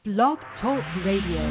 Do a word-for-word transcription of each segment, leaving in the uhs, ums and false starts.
Blog Talk Radio.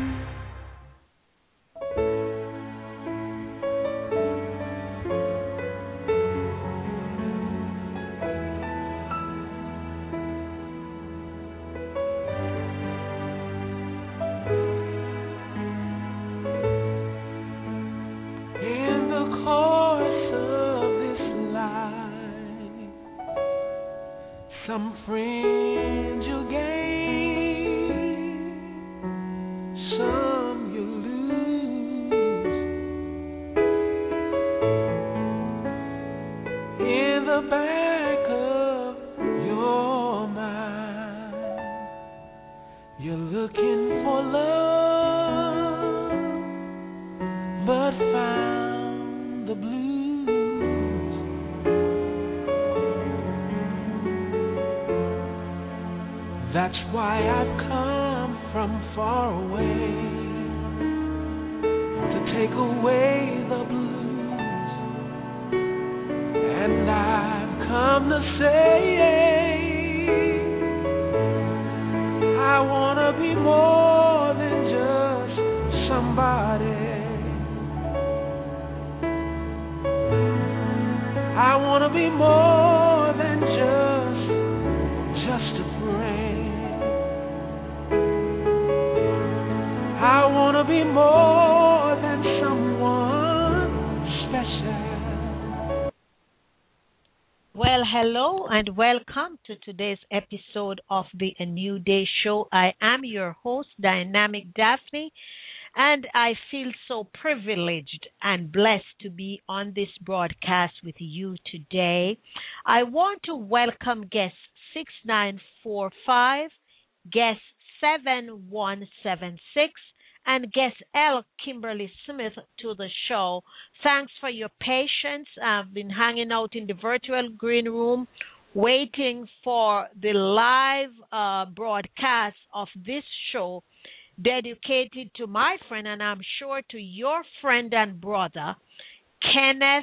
And welcome to today's episode of the A New Day Show. I am your host, Dynamic Daphne, and I feel so privileged and blessed to be on this broadcast with you today. I want to welcome guest six nine four five, guest seven one seven six, and guest L. Kimberly Smith to the show. Thanks for your patience. I've been hanging out in the virtual green room waiting for the live uh, broadcast of this show dedicated to my friend, and I'm sure to your friend and brother, Kenneth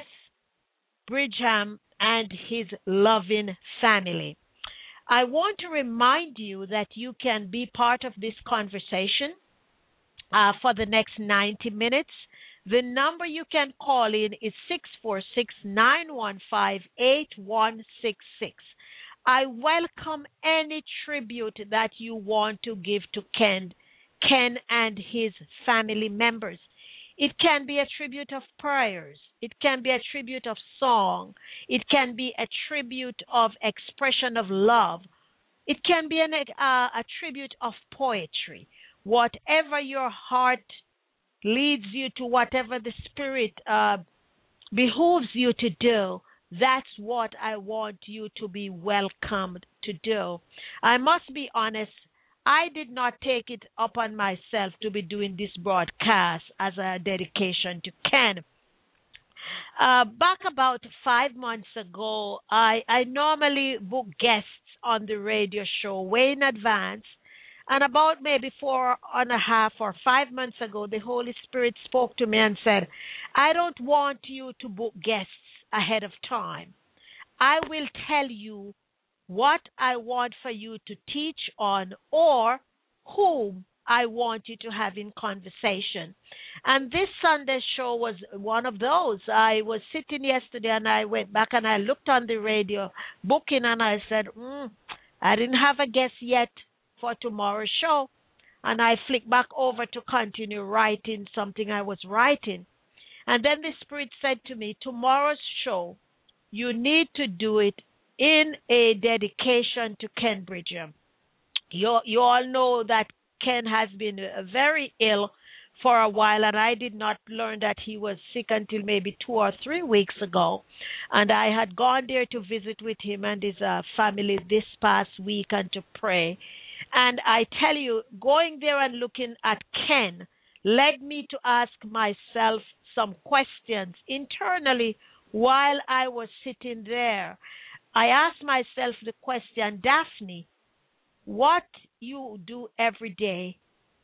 Bridgham and his loving family. I want to remind you that you can be part of this conversation uh, for the next ninety minutes. The number you can call in is six four six, nine one five, eight one six six. I welcome any tribute that you want to give to Ken, Ken and his family members. It can be a tribute of prayers. It can be a tribute of song. It can be a tribute of expression of love. It can be an, uh, a tribute of poetry. Whatever your heart leads you to, whatever the Spirit uh, behooves you to do, that's what I want you to be welcomed to do. I must be honest, I did not take it upon myself to be doing this broadcast as a dedication to Ken. Uh, back about five months ago, I, I normally book guests on the radio show way in advance. And about maybe four and a half or five months ago, the Holy Spirit spoke to me and said, I don't want you to book guests ahead of time. I will tell you what I want for you to teach on or whom I want you to have in conversation. And this Sunday show was one of those. I was sitting yesterday and I went back and I looked on the radio booking and I said, mm, I didn't have a guest yet for tomorrow's show, and I flicked back over to continue writing something I was writing. And then the Spirit said to me, tomorrow's show, you need to do it in a dedication to Ken Bridgham. You, you all know that Ken has been uh, very ill for a while, and I did not learn that he was sick until maybe two or three weeks ago. And I had gone there to visit with him and his uh, family this past week and to pray. And I tell you, going there and looking at Ken led me to ask myself some questions internally while I was sitting there. I asked myself the question, Daphne, what you do every day,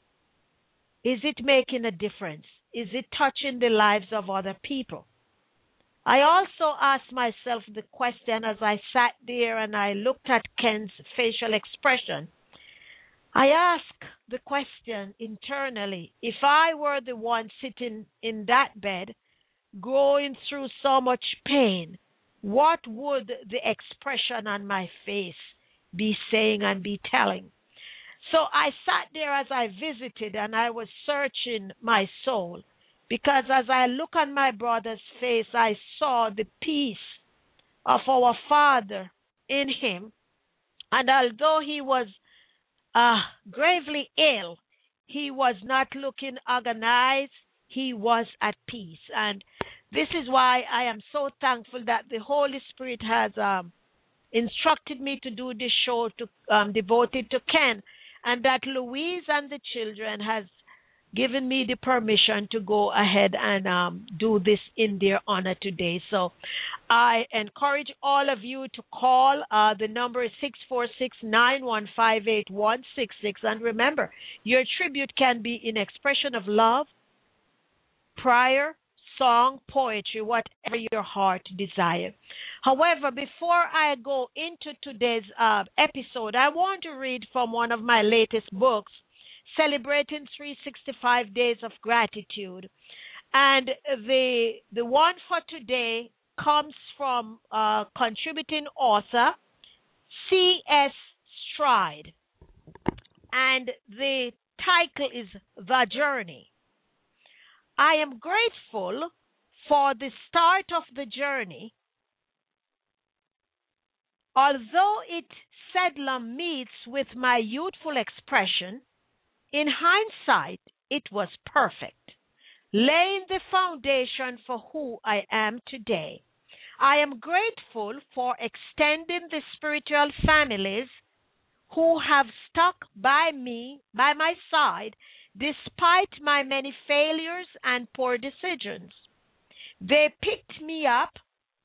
is it making a difference? Is it touching the lives of other people? I also asked myself the question as I sat there and I looked at Ken's facial expression. I asked, the question internally, if I were the one sitting in that bed, going through so much pain, what would the expression on my face be saying and be telling? So I sat there as I visited and I was searching my soul, because as I look on my brother's face, I saw the peace of our Father in him. And although he was uh, gravely ill, he was not looking agonized. He was at peace. And this is why I am so thankful that the Holy Spirit has um, instructed me to do this show to um, devoted to Ken, and that Louise and the children has given me the permission to go ahead and um, do this in their honor today. So I encourage all of you to call. Uh, the number is six four six, nine one five, eight one six six. And remember, your tribute can be in expression of love, prayer, song, poetry, whatever your heart desires. However, before I go into today's uh, episode, I want to read from one of my latest books, Celebrating three hundred sixty-five Days of Gratitude. And the the one for today comes from uh, contributing author C S Stride. And the title is The Journey. I am grateful for the start of the journey, although it seldom meets with my youthful expression. In hindsight, it was perfect, laying the foundation for who I am today. I am grateful for extending the spiritual families who have stuck by me, by my side, despite my many failures and poor decisions. They picked me up,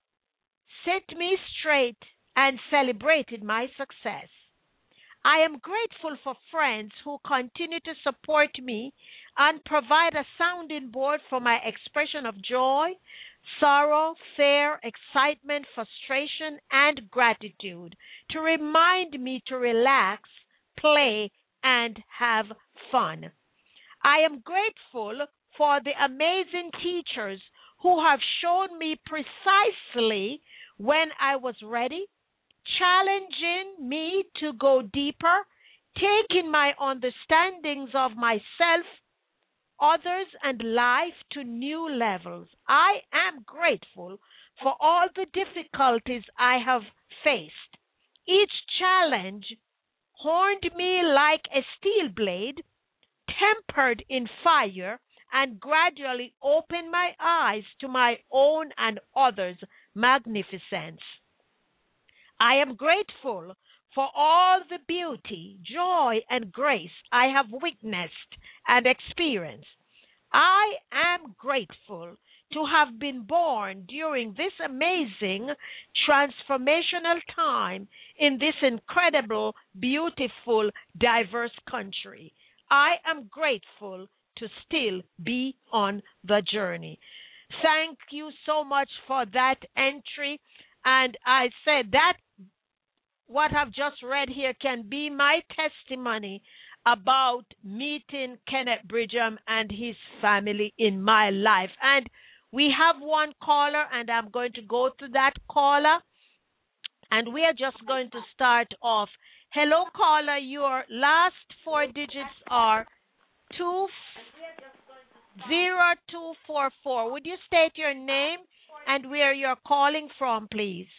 set me straight, and celebrated my success. I am grateful for friends who continue to support me and provide a sounding board for my expression of joy, sorrow, fear, excitement, frustration, and gratitude, to remind me to relax, play, and have fun. I am grateful for the amazing teachers who have shown me precisely when I was ready, challenging me to go deeper, taking my understandings of myself, others, and life to new levels. I am grateful for all the difficulties I have faced. Each challenge honed me like a steel blade, tempered in fire, and gradually opened my eyes to my own and others' magnificence. I am grateful for all the beauty, joy, and grace I have witnessed and experienced. I am grateful to have been born during this amazing transformational time in this incredible, beautiful, diverse country. I am grateful to still be on the journey. Thank you so much for that entry. And I said that what I've just read here can be my testimony about meeting Kenneth Bridgham and his family in my life. And we have one caller, and I'm going to go to that caller. And we are just going to start off. Hello, caller. Your last four digits are two zero two four four. Would you state your name and where you're calling from, please?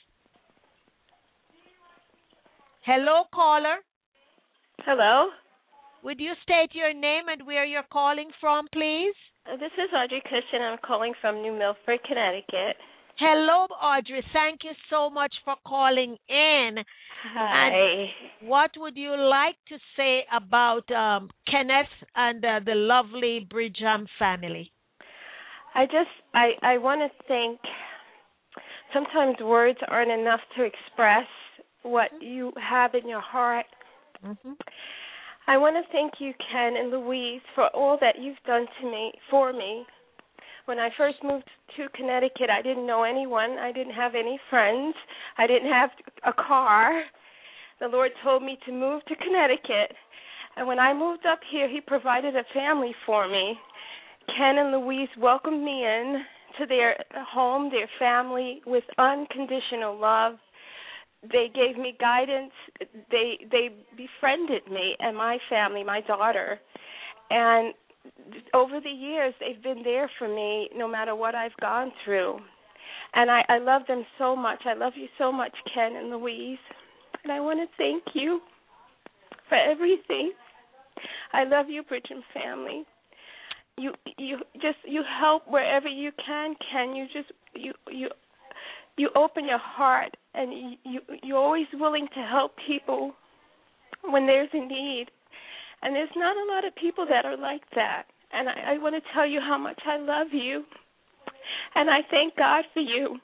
Hello, caller. Hello. Would you state your name and where you're calling from, please? Uh, this is Audrey Cushion. I'm calling from New Milford, Connecticut. Hello, Audrey. Thank you so much for calling in. Hi. And what would you like to say about um, Kenneth and uh, the lovely Bridgham family? I just, I, I want to think, sometimes words aren't enough to express what you have in your heart. Mm-hmm. I want to thank you, Ken and Louise, for all that you've done to me, for me. When I first moved to Connecticut, I didn't know anyone. I didn't have any friends. I didn't have a car. The Lord told me to move to Connecticut, And when I moved up here, he provided a family for me. Ken and Louise welcomed me in to their home, their family, with unconditional love. They gave me guidance. They they befriended me and my family, my daughter. And over the years, they've been there for me no matter what I've gone through. And I, I love them so much. I love you so much, Ken and Louise. And I want to thank you for everything. I love you, Bridgham family. You you just you help wherever you can, Ken. You just you you you open your heart, and you, you you're always willing to help people when there's a need. And there's not a lot of people that are like that. And I, I want to tell you how much I love you, and I thank God for you.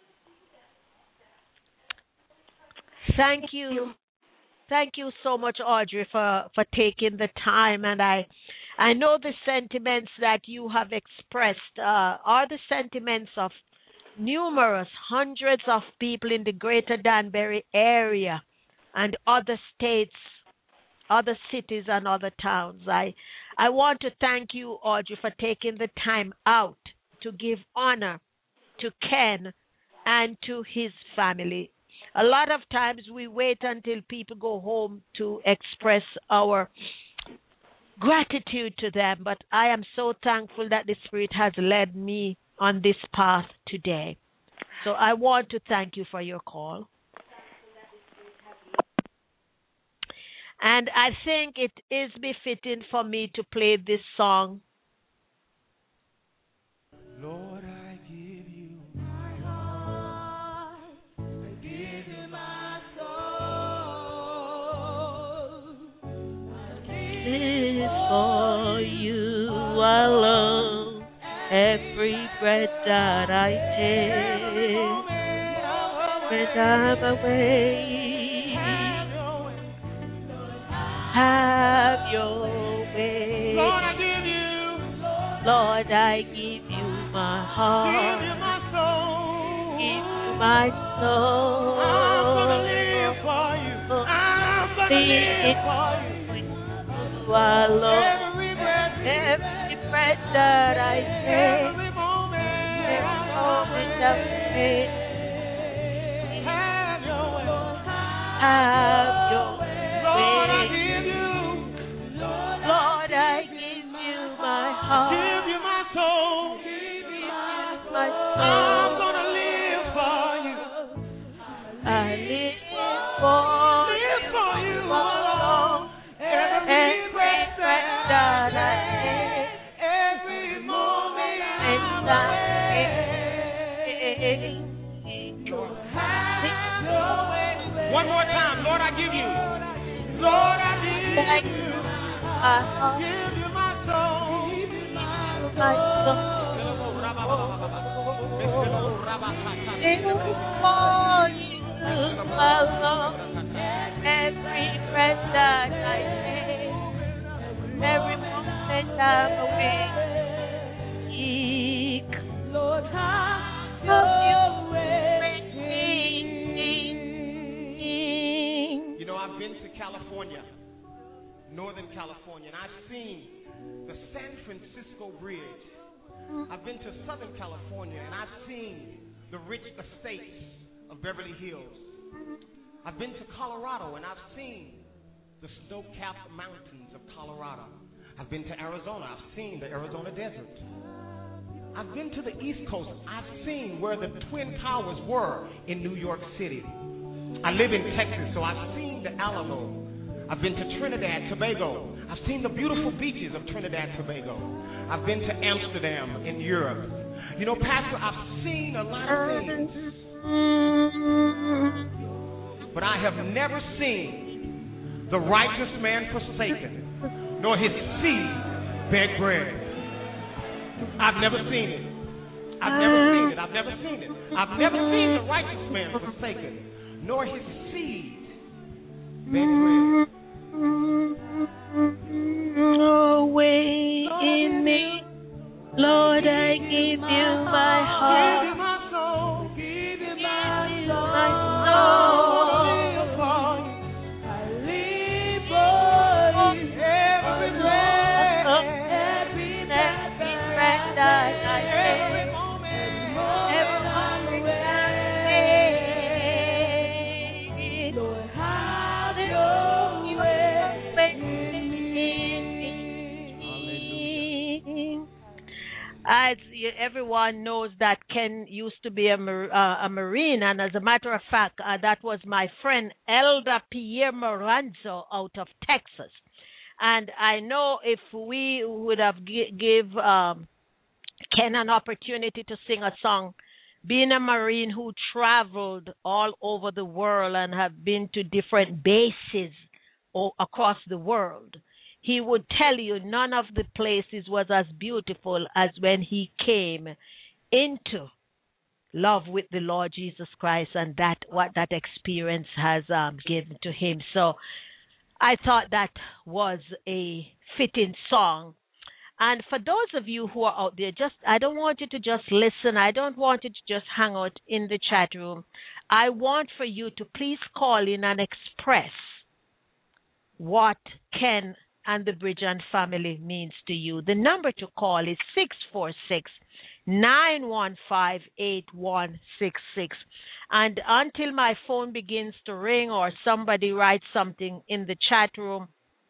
Thank you. Thank you so much, Audrey, for, for taking the time. And I I know the sentiments that you have expressed uh, are the sentiments of numerous hundreds of people in the greater Danbury area and other states, other cities and other towns. I, I want to thank you, Audrey, for taking the time out to give honor to Ken and to his family. A lot of times we wait until people go home to express our gratitude to them, but I am so thankful that the Spirit has led me on this path today. So I want to thank you for your call. And I think it is befitting for me to play this song. Lord, I give you my heart. I give you my soul. This is for you alone. Every breath that I take, when I'm away. Have your way. Lord, I give you. Lord, I give you my heart. Give you my soul. Give you my soul. I'm gonna live for you. I'm gonna live for you. You are Lord. Every breath, every breath that I take, every moment, every moment of pain. have your way. Have your way. Lord, I give you. Lord, I give you my heart. Give you my soul. Give you my I'm soul. gonna live for you. I live for Live for you you alone. Every breath that I take, every moment and I'm I Lord, have your way. One more time, Lord, I give you. Lord, I give thank you. my heart, Give you my soul. my soul. Live for you alone. Every breath that I take, every moment I'm awake. Lord, Of you, great King. you know, I've been to California, Northern California, and I've seen the San Francisco Bridge. I've been to Southern California, and I've seen the rich estates of Beverly Hills. I've been to Colorado, and I've seen the snow-capped mountains of Colorado. I've been to Arizona. I've seen the Arizona desert. I've been to the East Coast. I've seen where the Twin Towers were in New York City. I live in Texas, so I've seen the Alamo. I've been to Trinidad, Tobago. I've seen the beautiful beaches of Trinidad, Tobago. I've been to Amsterdam in Europe. You know, Pastor, I've seen a lot of things, but I have never seen the righteous man forsaken, nor his seed beg bread. I've never seen it. I've never seen it. I've never seen it. I've never seen the righteous man forsaken, nor his seed beg bread. Away in me, Lord, I give you my heart. Give you my soul. Give you my Give you soul. my soul. I live for you. I live for you. As y- everyone knows that Ken used to be a, mar- uh, a Marine, and as a matter of fact, uh, that was my friend Elda Pierre Moranzo out of Texas. And I know if we would have gi- give um, Ken an opportunity to sing a song, being a Marine who traveled all over the world and have been to different bases all across the world, he would tell you none of the places was as beautiful as when he came into love with the Lord Jesus Christ, and that what that experience has um, given to him. So I thought that was a fitting song. And for those of you who are out there, just I don't want you to just listen. I don't want you to just hang out in the chat room. I want for you to please call in and express what Ken and the Bridger family means to you. The number to call is six four six, nine one five, eight one six six. And until my phone begins to ring or somebody writes something in the chat room,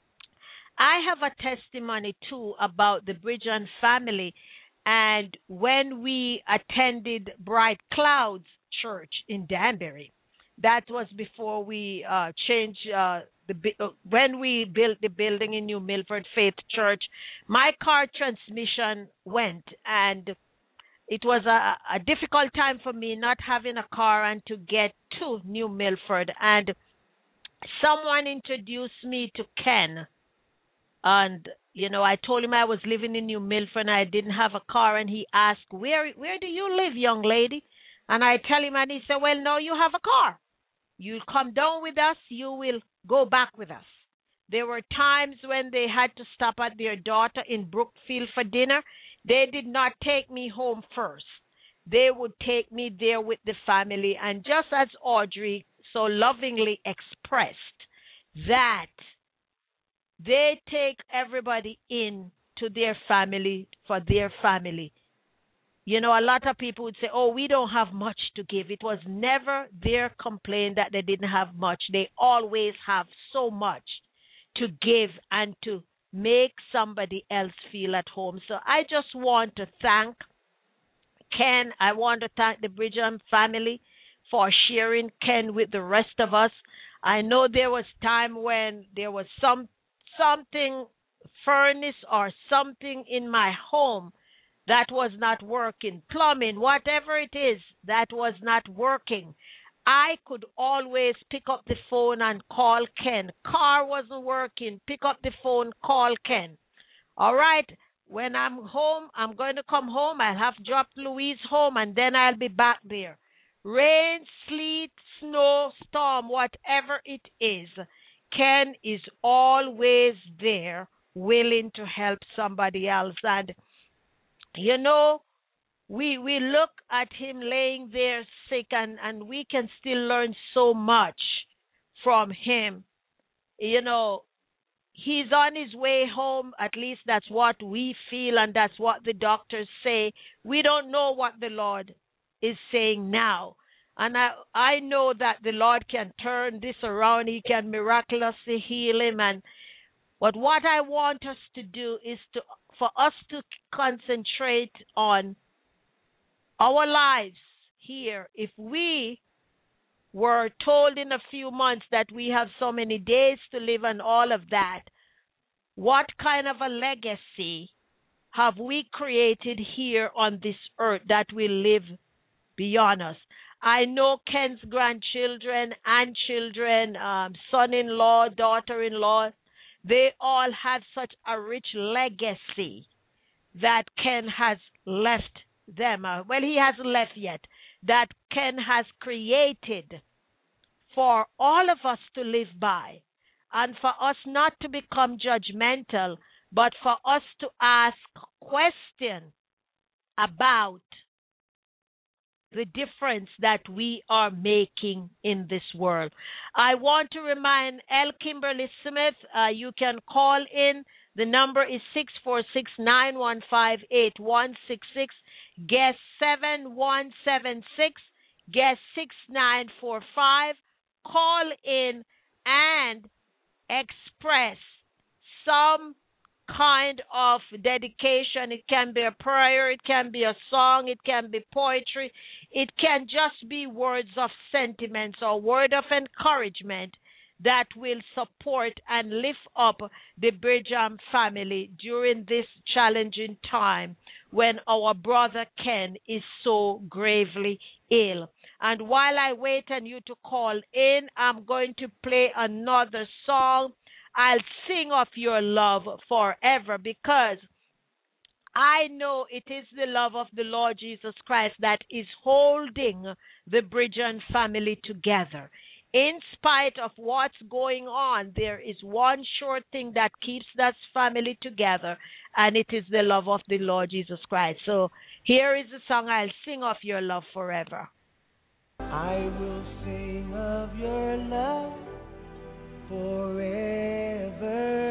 I have a testimony too about the Bridger family. And when we attended Bright Clouds Church in Danbury, that was before we uh, changed uh, the bu- uh, when we built the building in New Milford Faith Church. My car transmission went, and it was a, a difficult time for me not having a car and to get to New Milford. And someone introduced me to Ken. And, you know, I told him I was living in New Milford and I didn't have a car. And he asked, where where do you live, young lady? And I tell him, and he said, well, no, you have a car. You come down with us, you will go back with us. There were times when they had to stop at their daughter in Brookfield for dinner. They did not take me home first. They would take me there with the family. And just as Audrey so lovingly expressed, that they take everybody in to their family for their family. You know, a lot of people would say, oh, we don't have much to give. It was never their complaint that they didn't have much. They always have so much to give and to make somebody else feel at home. So I just want to thank Ken. I want to thank the Bridger family for sharing Ken with the rest of us. I know there was time when there was some something, furnace or something in my home that was not working, plumbing, whatever it is that was not working. I could always pick up the phone and call Ken. Car wasn't working, pick up the phone, call Ken. All right, when I'm home, I'm going to come home. I'll have dropped Louise home, and then I'll be back there. Rain, sleet, snow, storm, whatever it is, Ken is always there, willing to help somebody else. And, you know, we we look at him laying there sick, and, and we can still learn so much from him. You know, he's on his way home. At least that's what we feel, and that's what the doctors say. We don't know what the Lord is saying now. And I, I know that the Lord can turn this around. He can miraculously heal him. And but what I want us to do is to for us to concentrate on our lives here. If we were told in a few months that we have so many days to live and all of that, what kind of a legacy have we created here on this earth that will live beyond us? I know Ken's grandchildren and children, um, son-in-law, daughter-in-law, they all have such a rich legacy that Ken has left them. Uh, well, he hasn't left yet. That Ken has created for all of us to live by, and for us not to become judgmental, but for us to ask questions about the difference that we are making in this world. I want to remind L. Kimberly Smith, uh, you can call in. The number is six four six, nine one five, eight one six six, guest seven one seven six, guest six nine four five. Call in and express some kind of dedication. It can be a prayer, it can be a song, it can be poetry, it can just be words of sentiments or word of encouragement that will support and lift up the Brigham family during this challenging time when our brother Ken is so gravely ill. And while I wait on you to call in, I'm going to play another song. I'll sing of your love forever, because I know it is the love of the Lord Jesus Christ that is holding the Brigham family together. In spite of what's going on, there is one sure thing that keeps that family together, and it is the love of the Lord Jesus Christ. So here is the song, I'll sing of your love forever. I will sing of your love forever.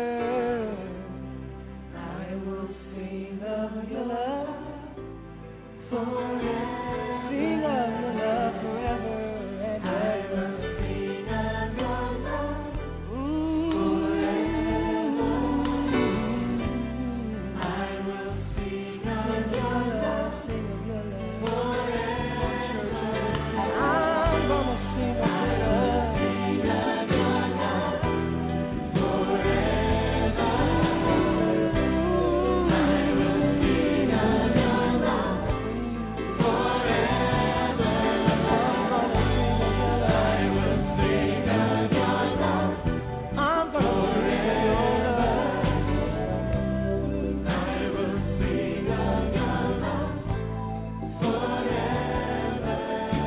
I will sing of your love forever. Sing of your love forever and ever. Sing of your love forever. I will sing of your love, sing of your love forever. I'm gonna sing of your love. Sing of your love forever. I will sing of your love forever. I'm gonna sing of your love. I will sing of your love. I'm gonna sing of your love. I will sing of your love forever.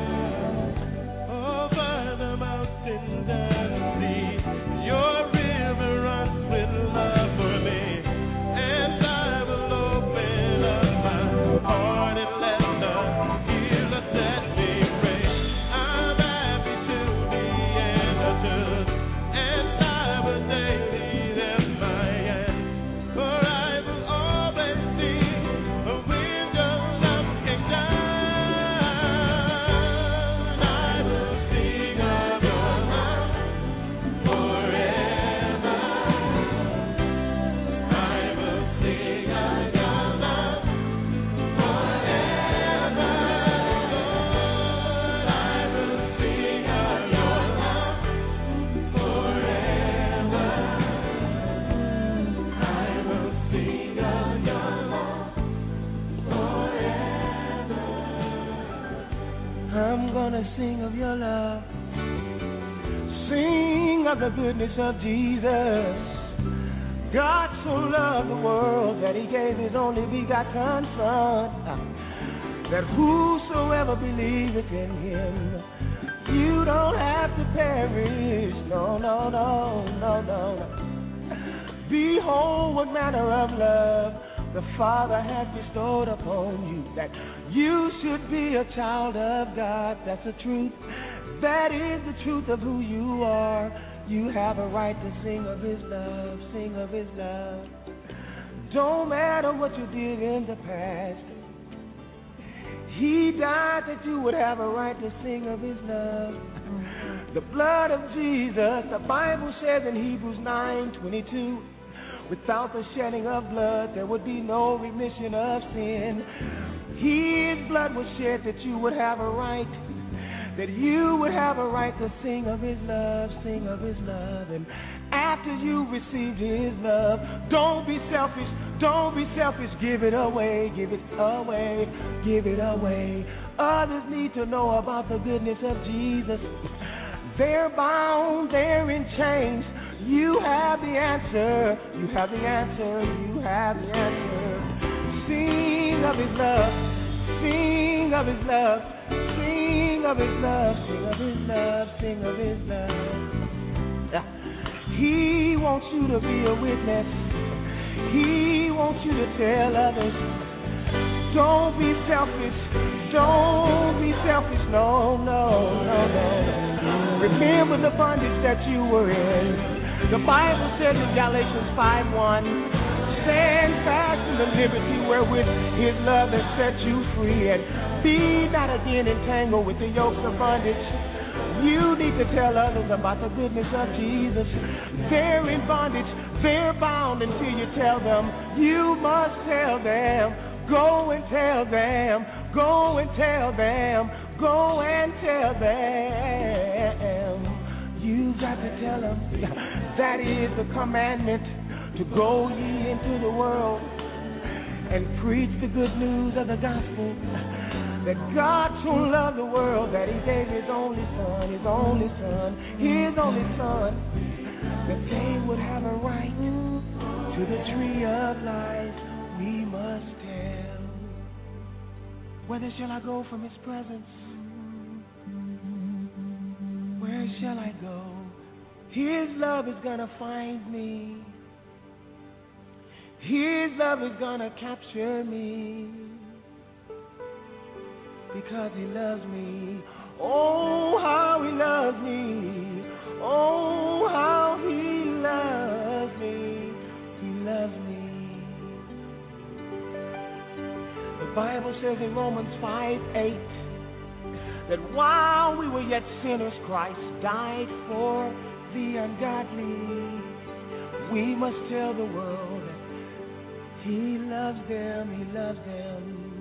Over the mountains and the sea, your river runs with love for me, and I will open up my heart and let the healer set me free. I'm happy to be understood, and I will daily lift my hand, for I will always see a window of kingdom. I will sing of your love forever. I will sing of your love forever. Lord, I will sing of your love forever. I will sing of your love forever. I'm gonna sing of your love. Sing of the goodness of Jesus. God so loved the world that he gave his only begotten Son, that whosoever believeth in him, you don't have to perish. No, no, no, no, no, no. Behold what manner of love the Father hath bestowed upon you, that you should be a child of God. That's the truth. That is the truth of who you are. You have a right to sing of his love, sing of his love. Don't matter what you did in the past. He died that you would have a right to sing of his love. The blood of Jesus, the Bible says in Hebrews nine twenty-two, without the shedding of blood, there would be no remission of sin. His blood was shed that you would have a right, that you would have a right to sing of his love, sing of his love. And after you received his love, don't be selfish, don't be selfish, give it away, give it away, give it away. Others need to know about the goodness of Jesus. They're bound, they're in chains. You have the answer, you have the answer, you have the answer. Sing of his love, sing of his love, sing of his love, sing of his love, sing of his love. He wants you to be a witness. He wants you to tell others. Don't be selfish, don't be selfish, no, no, no, no. Remember the bondage that you were in. The Bible says in Galatians five one, stand fast in the liberty wherewith his love has set you free, and be not again entangled with the yokes of bondage. You need to tell others about the goodness of Jesus. They're in bondage, They're bound until you tell them. You must tell them. Go and tell them. Go and tell them. Go and tell them. You got to tell them. That is the commandment, to go ye into the world and preach the good news of the gospel, that God so loved the world that he gave his only son, his only son, his only son, that they would have a right to the tree of life. We must tell. Whither shall I go from his presence? Where shall I go? His love is gonna find me. His love is gonna capture me, because he loves me. Oh, how he loves me. Oh, how he loves me. He loves me. The Bible says in Romans five eight that while we were yet sinners, Christ died for the ungodly. We must tell the world that he loves them, he loves them.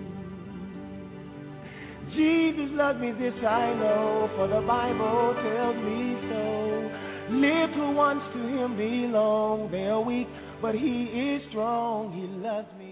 Jesus loves me, this I know, for the Bible tells me so. Little ones to him belong. They are weak, but he is strong. He loves me.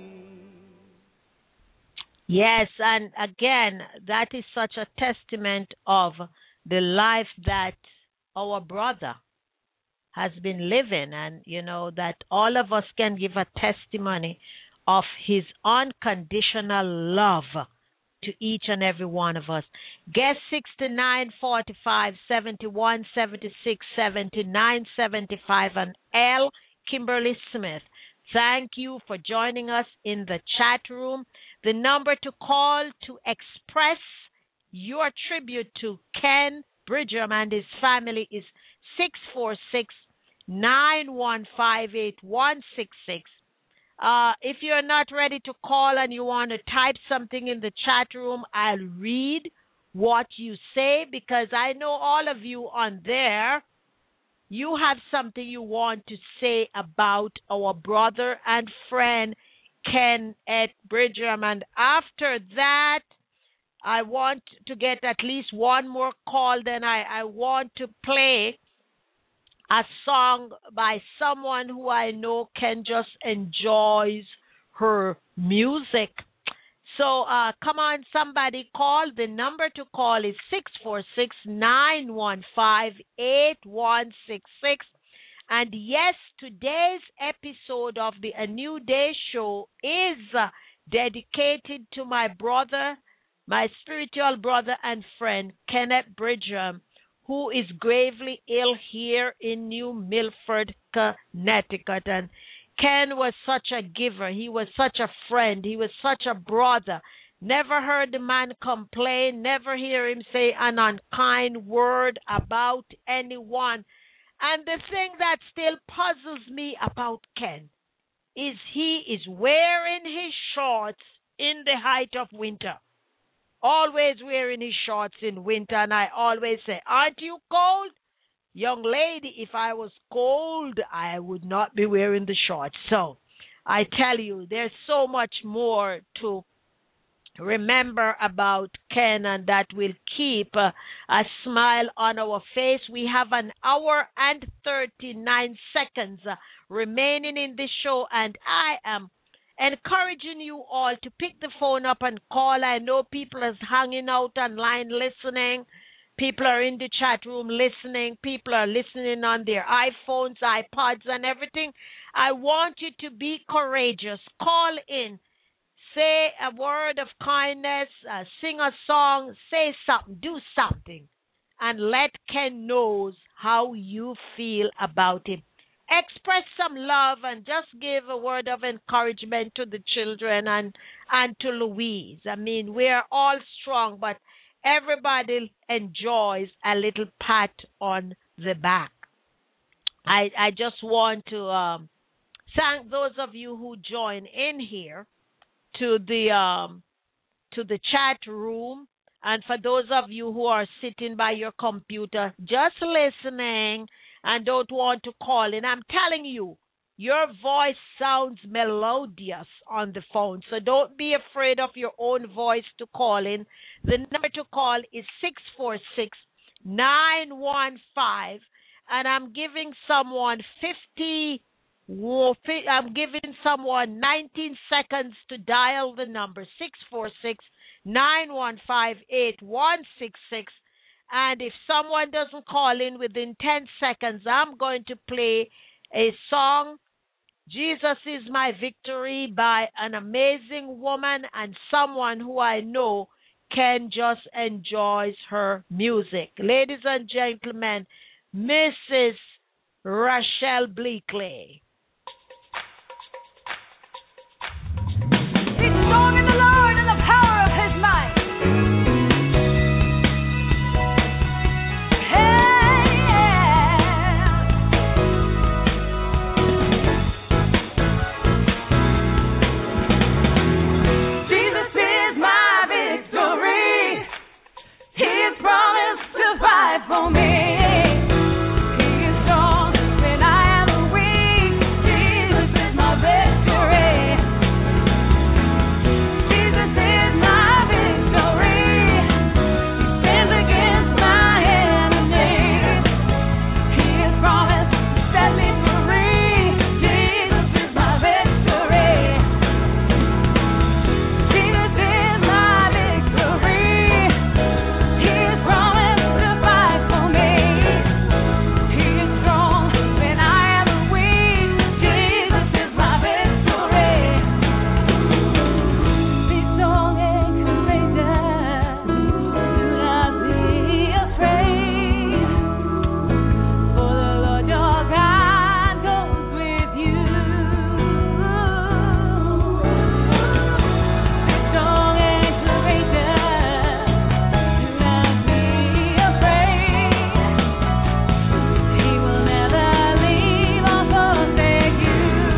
Yes, and again, that is such a testament of the life that our brother has been living, and you know that all of us can give a testimony of his unconditional love to each and every one of us. Guest sixty-nine forty-five seventy-one seventy-six seventy-nine seventy-five and L. Kimberly Smith. Thank you for joining us in the chat room. The number to call to express your tribute to Ken Bridgham and his family is six four six, nine one five, eight one six six. Uh, if you're not ready to call and you want to type something in the chat room, I'll read what you say, because I know all of you on there, you have something you want to say about our brother and friend Ken Ed Bridgham. And after that, I want to get at least one more call. Then I, I want to play a song by someone who I know Ken just enjoys her music. So uh, come on, somebody call. The number to call is six four six, nine one five, eight one six six. And yes, today's episode of the A New Day Show is uh, dedicated to my brother, my spiritual brother and friend, Kenneth Bridgham, who is gravely ill here in New Milford, Connecticut. And Ken was such a giver. He was such a friend. He was such a brother. Never heard the man complain. Never hear him say an unkind word about anyone. And the thing that still puzzles me about Ken is he is wearing his shorts in the height of winter. Always wearing his shorts in winter. And I always say, aren't you cold? Young lady, if I was cold, I would not be wearing the shorts. So I tell you, there's so much more to remember about Ken, and that will keep uh, a smile on our face. We have an hour and thirty-nine seconds uh, remaining in this show, and I am encouraging you all to pick the phone up and call. I know people are hanging out online listening. People are in the chat room listening. People are listening on their iPhones, iPods, and everything. I want you to be courageous. Call in. Say a word of kindness. Uh, sing a song. Say something. Do something. And let Ken knows how you feel about him. Express some love and just give a word of encouragement to the children and, and to Louise. I mean, we're all strong, but everybody enjoys a little pat on the back. I I just want to um, thank those of you who join in here to the um, to the chat room, and for those of you who are sitting by your computer just listening and don't want to call in. I'm telling you, Your voice sounds melodious on the phone, so don't be afraid of your own voice to call in. The number to call is six four six, nine one five, and I'm giving someone fifty wo- fi- I'm giving someone nineteen seconds to dial the number six four six, nine one five, eight one six six. And if someone doesn't call in within ten seconds, I'm going to play a song, Jesus is My Victory, by an amazing woman and someone who I know can just enjoy her music. Ladies and gentlemen, Missus Rachelle Bleakley. Be strong in the Lord and the power of his might. For me, he is strong when I am weak. Jesus is my victory. Jesus is my victory. He stands against my enemies. He has promised to set me free. Jesus is my victory. Jesus is my victory. He has promised to fight for me. He is strong when I am weak. Jesus is my victory. Be strong and courageous. Do not be afraid. For the Lord your God goes with you. Be strong and courageous. Do not be afraid. He will never leave or forsake you.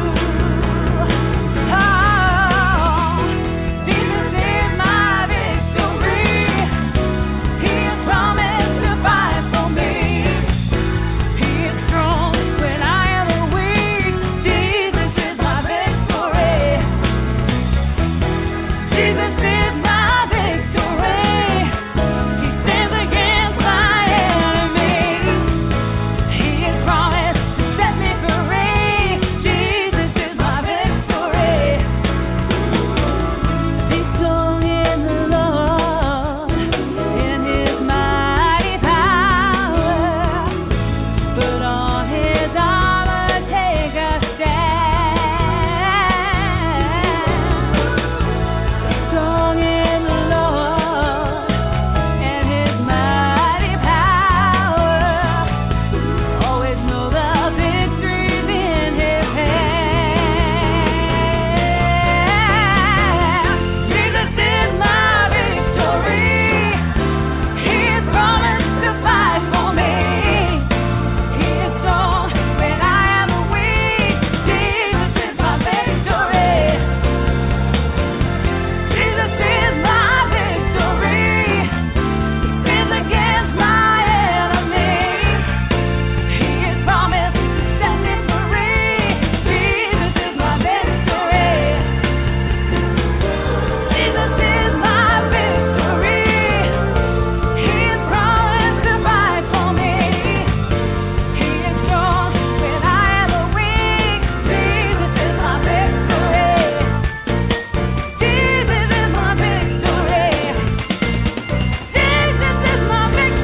Oh, Jesus is my victory. He has promised to fight for me. He is strong when I am weak. Jesus is my victory. Jesus is my victory. He stands against my enemies. He has promised to set me free. Jesus is my victory. Be strong in the Lord, in his mighty power. Put on his armor, take a stand. Strong in the Lord and his mighty power. Always know the victory's in his hand. Jesus is my victory. He has promised to fight for me. He is strong when I am weak. Jesus is my victory. Jesus is my victory. He stands against my enemies. He has promised to set me free. Jesus is my victory. Jesus is my victory. He has promised to fight for me. He is strong when I am weak. Jesus is my victory. Jesus is my victory. Jesus is my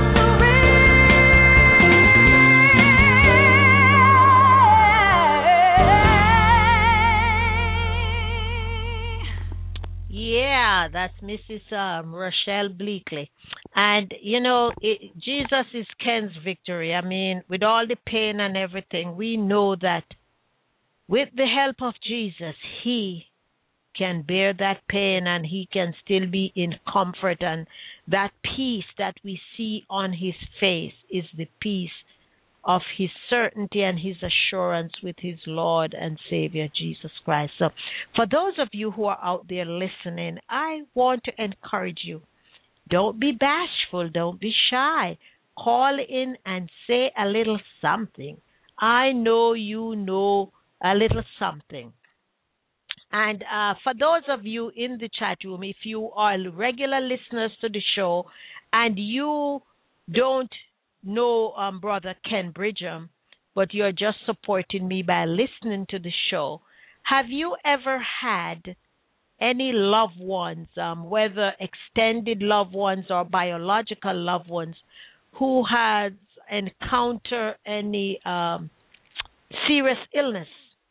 victory. Yeah, that's Missus Um, Rachelle Bleakley. And, you know, it, Jesus is Ken's victory. I mean, with all the pain and everything, we know that with the help of Jesus, he can bear that pain and he can still be in comfort. And that peace that we see on his face is the peace of his certainty and his assurance with his Lord and Savior, Jesus Christ. So for those of you who are out there listening, I want to encourage you. Don't be bashful. Don't be shy. Call in and say a little something. I know you know a little something. And uh, for those of you in the chat room, if you are regular listeners to the show and you don't know um, Brother Ken Bridgham, but you're just supporting me by listening to the show, have you ever had any loved ones, um, whether extended loved ones or biological loved ones, who has encountered any um, serious illness,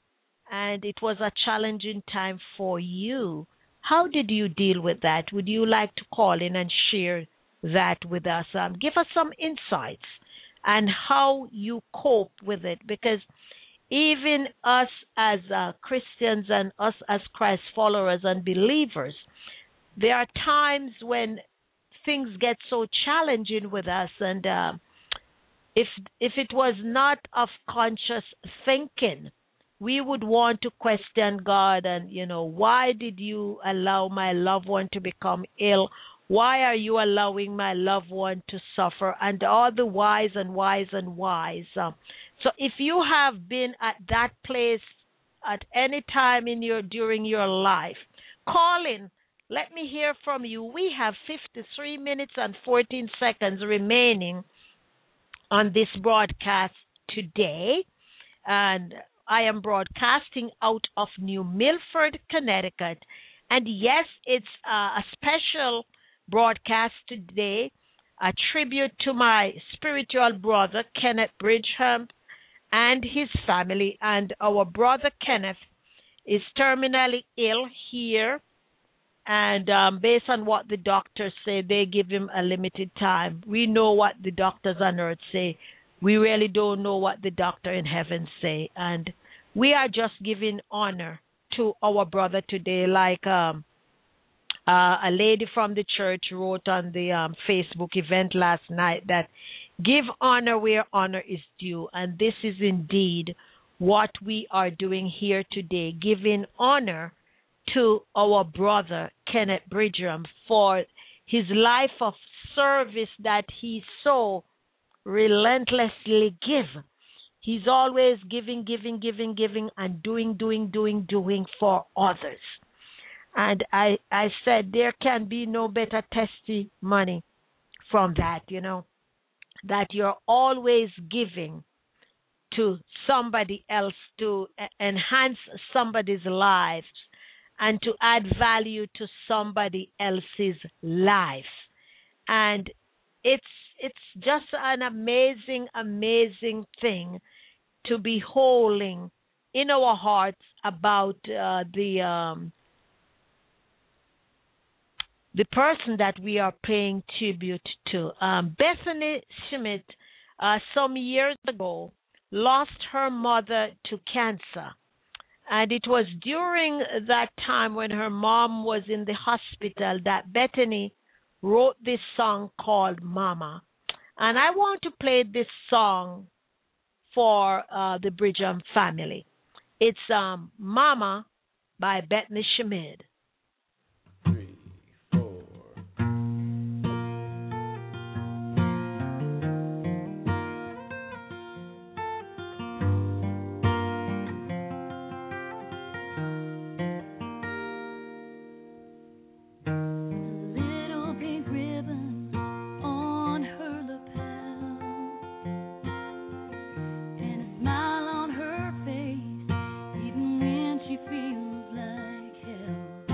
and it was a challenging time for you? How did you deal with that? Would you like to call in and share that with us? Um, give us some insights and how you cope with it, because even us as uh, Christians and us as Christ followers and believers, there are times when things get so challenging with us, and uh, if if it was not of conscious thinking, we would want to question God and, you know, why did you allow my loved one to become ill? Why are you allowing my loved one to suffer? And all the whys and whys and whys. Um, so if you have been at that place at any time in your during your life, call in. Let me hear from you. We have fifty-three minutes and fourteen seconds remaining on this broadcast today. And I am broadcasting out of New Milford, Connecticut. And yes, it's uh, a special broadcast today, a tribute to my spiritual brother, Kenneth Bridgham, and his family. And our brother Kenneth is terminally ill here. And um, based on what the doctors say, they give him a limited time. We know what the doctors on earth say. We really don't know what the doctor in heaven say. And we are just giving honor to our brother today, like um, uh, a lady from the church wrote on the um, Facebook event last night, that give honor where honor is due. And this is indeed what we are doing here today, giving honor to our brother Kenneth Bridgham for his life of service that he so relentlessly give. He's always giving, giving, giving, giving, and doing, doing, doing, doing for others. And I, I said there can be no better testimony from that, you know, that you're always giving to somebody else to enhance somebody's lives and to add value to somebody else's life. And it's it's just an amazing, amazing thing to be holding in our hearts about uh, the um, the person that we are paying tribute to. Um, Bethany Schmidt, uh, some years ago, lost her mother to cancer. And it was during that time when her mom was in the hospital that Bethany wrote this song called Mama. And I want to play this song for uh, the Bridgham family. It's um, Mama by Bethany Schmidt. Three, four. Little pink ribbon on her lapel, and a smile on her face, even when she feels like hell.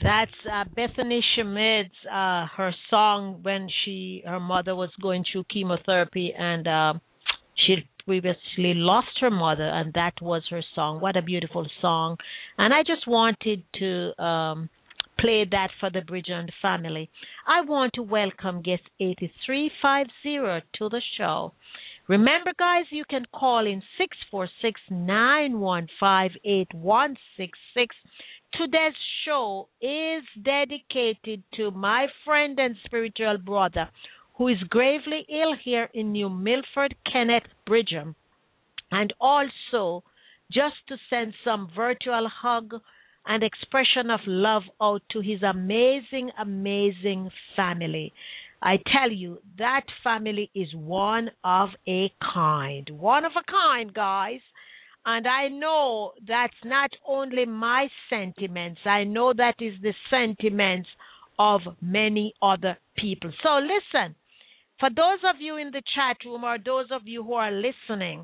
That's uh, Bethany Schmidt's uh, her song when she her mother was going through chemotherapy and uh, she previously lost her mother, and that was her song. What a beautiful song! And I just wanted to um, play that for the Bridger family. I want to welcome guest eighty-three fifty to the show. Remember, guys, you can call in six four six, nine one five, eight one six six. Today's show is dedicated to my friend and spiritual brother who is gravely ill here in New Milford, Kenneth Bridger, and also just to send some virtual hug and expression of love out to his amazing, amazing family. I tell you, that family is one of a kind. One of a kind, guys. And I know that's not only my sentiments. I know that is the sentiments of many other people. So listen, for those of you in the chat room or those of you who are listening,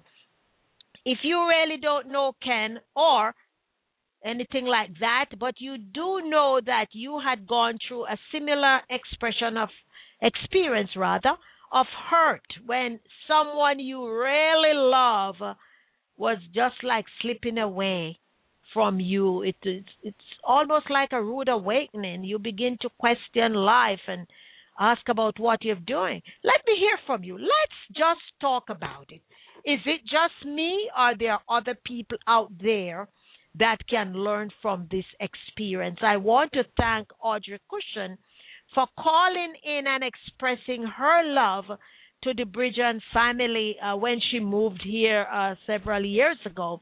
if you really don't know Ken or anything like that, but you do know that you had gone through a similar expression of experience, rather, of hurt when someone you really love was just like slipping away from you. It, it's, it's almost like a rude awakening. You begin to question life and ask about what you're doing. Let me hear from you. Let's just talk about it. Is it just me, or there are other people out there that can learn from this experience? I want to thank Audrey Cushion for calling in and expressing her love to the Bridger family uh, when she moved here uh, several years ago.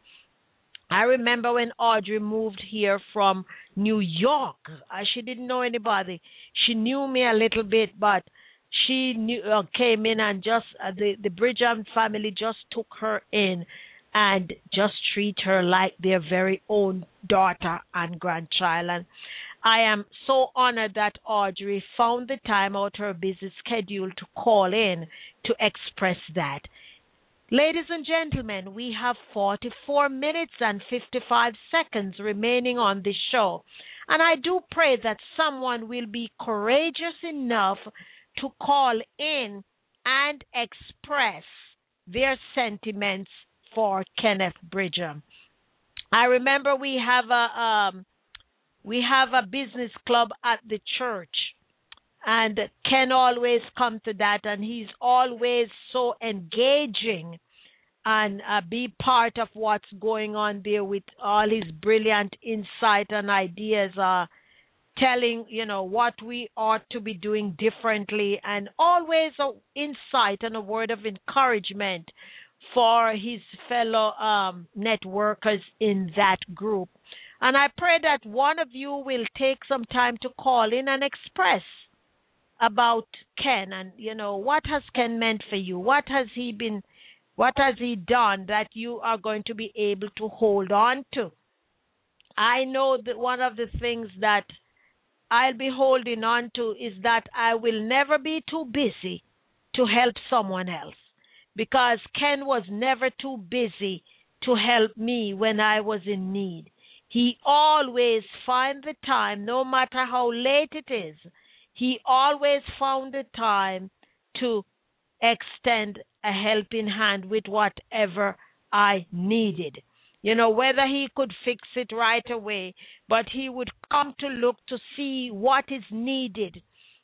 I remember when Audrey moved here from New York. Uh, she didn't know anybody. She knew me a little bit, but she knew, uh, came in and just uh, the, the Bridger family just took her in and just treat her like their very own daughter and grandchild. And I am so honored that Audrey found the time out her busy schedule to call in to express that. Ladies and gentlemen, we have forty-four minutes and fifty-five seconds remaining on this show. And I do pray that someone will be courageous enough to call in and express their sentiments for Kenneth Bridger. I remember we have a um, we have a business club at the church, and Ken always come to that, and he's always so engaging and uh, be part of what's going on there with all his brilliant insight and ideas, uh, telling, you know, what we ought to be doing differently, and always an insight and a word of encouragement for his fellow um, networkers in that group. And I pray that one of you will take some time to call in and express about Ken and, you know, what has Ken meant for you? What has he been, what has he done that you are going to be able to hold on to? I know that one of the things that I'll be holding on to is that I will never be too busy to help someone else, because Ken was never too busy to help me when I was in need. He always found the time, no matter how late it is, he always found the time to extend a helping hand with whatever I needed. You know, whether he could fix it right away, but he would come to look to see what is needed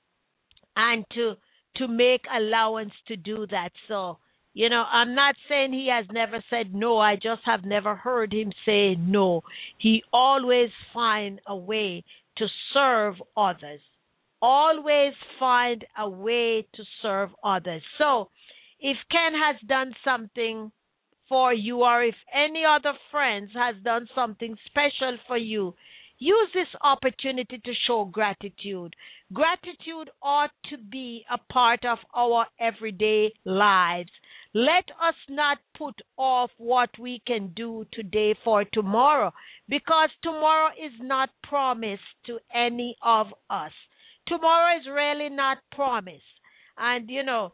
and to to make allowance to do that. So, you know, I'm not saying he has never said no. I just have never heard him say no. He always find a way to serve others. Always find a way to serve others. So if Ken has done something for you, or if any other friends has done something special for you, use this opportunity to show gratitude. Gratitude ought to be a part of our everyday lives. Let us not put off what we can do today for tomorrow, because tomorrow is not promised to any of us. Tomorrow is really not promised. And, you know,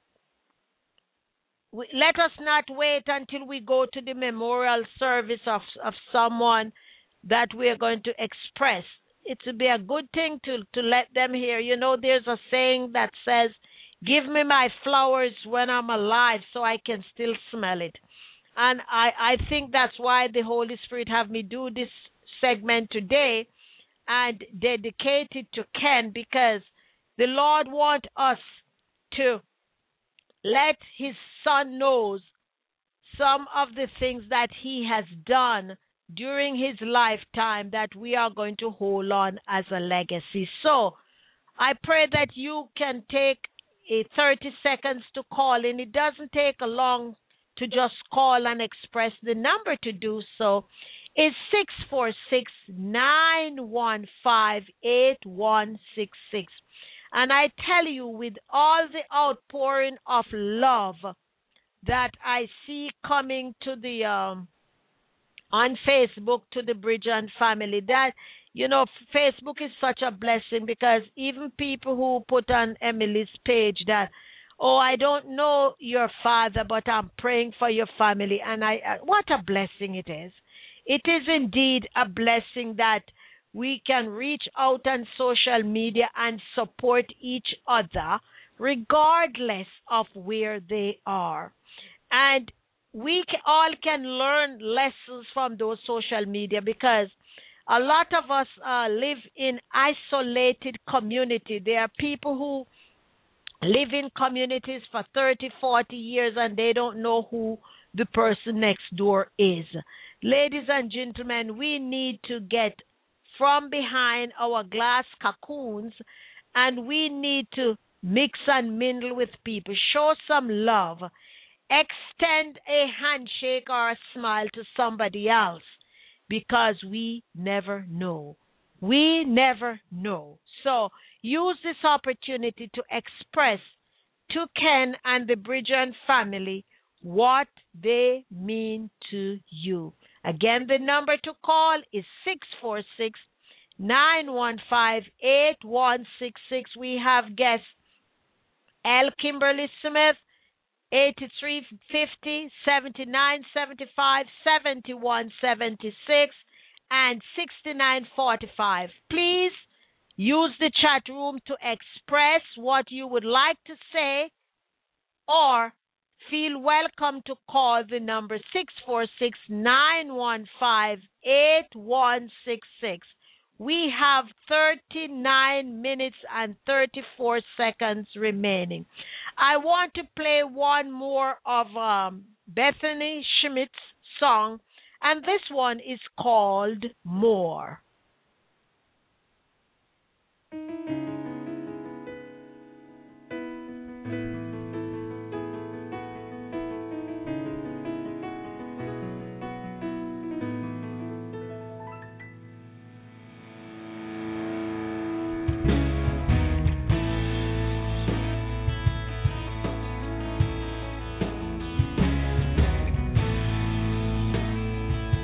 we, let us not wait until we go to the memorial service of, of someone that we are going to express it would be a good thing to, to let them hear. You know, there's a saying that says, give me my flowers when I'm alive so I can still smell it. And I, I think that's why the Holy Spirit have me do this segment today and dedicate it to Ken, because the Lord wants us to let his son knows some of the things that he has done during his lifetime that we are going to hold on as a legacy. So I pray that you can take a thirty seconds to call in. It doesn't take a long to just call and express. The number to do so is six four six, nine one five, eight one six six. And I tell you, with all the outpouring of love that I see coming to the um, on Facebook to the Bridger family, that, you know, Facebook is such a blessing, because even people who put on Emily's page that, oh, I don't know your father, but I'm praying for your family. And I, uh, what a blessing it is. It is indeed a blessing that we can reach out on social media and support each other regardless of where they are. And we all can learn lessons from those social media, because a lot of us uh, live in isolated community. There are people who live in communities for thirty, forty years and they don't know who the person next door is. Ladies and gentlemen, we need to get from behind our glass cocoons, and we need to mix and mingle with people, show some love, extend a handshake or a smile to somebody else, because we never know. We never know. So use this opportunity to express to Ken and the Bridger family what they mean to you. Again, the number to call is six four six, nine one five, eight one six six. We have guests L. Kimberly Smith, eighty-three fifty, seventy-nine seventy-five, seventy-one seventy-six, and sixty-nine forty-five. Please use the chat room to express what you would like to say, or feel welcome to call the number six four six, nine one five, eight one six six. We have thirty-nine minutes and thirty-four seconds remaining. I want to play one more of um, Bethany Schmidt's song, and this one is called More.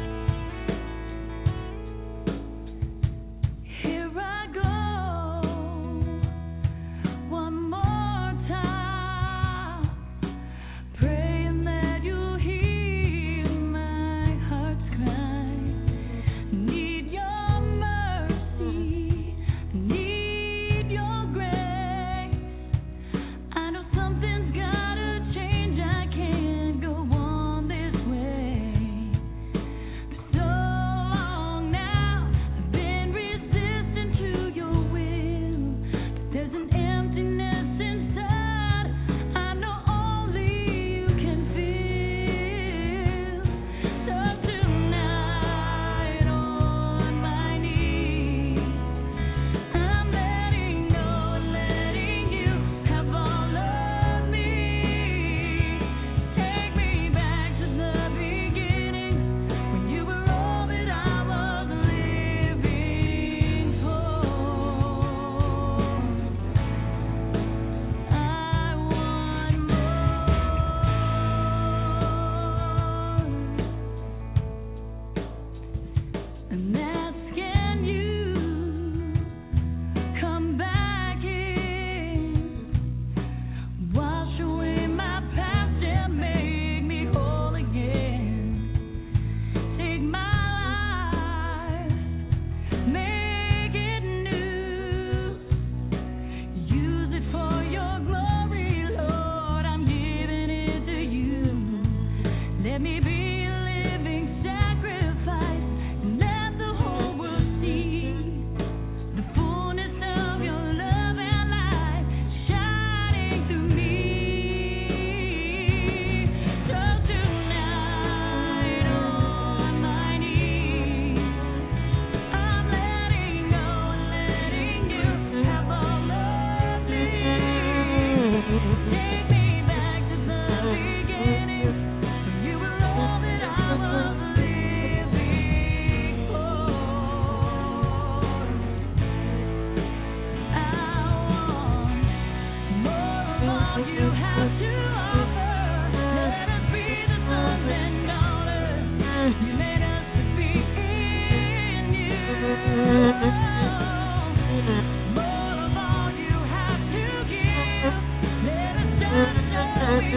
Here I go.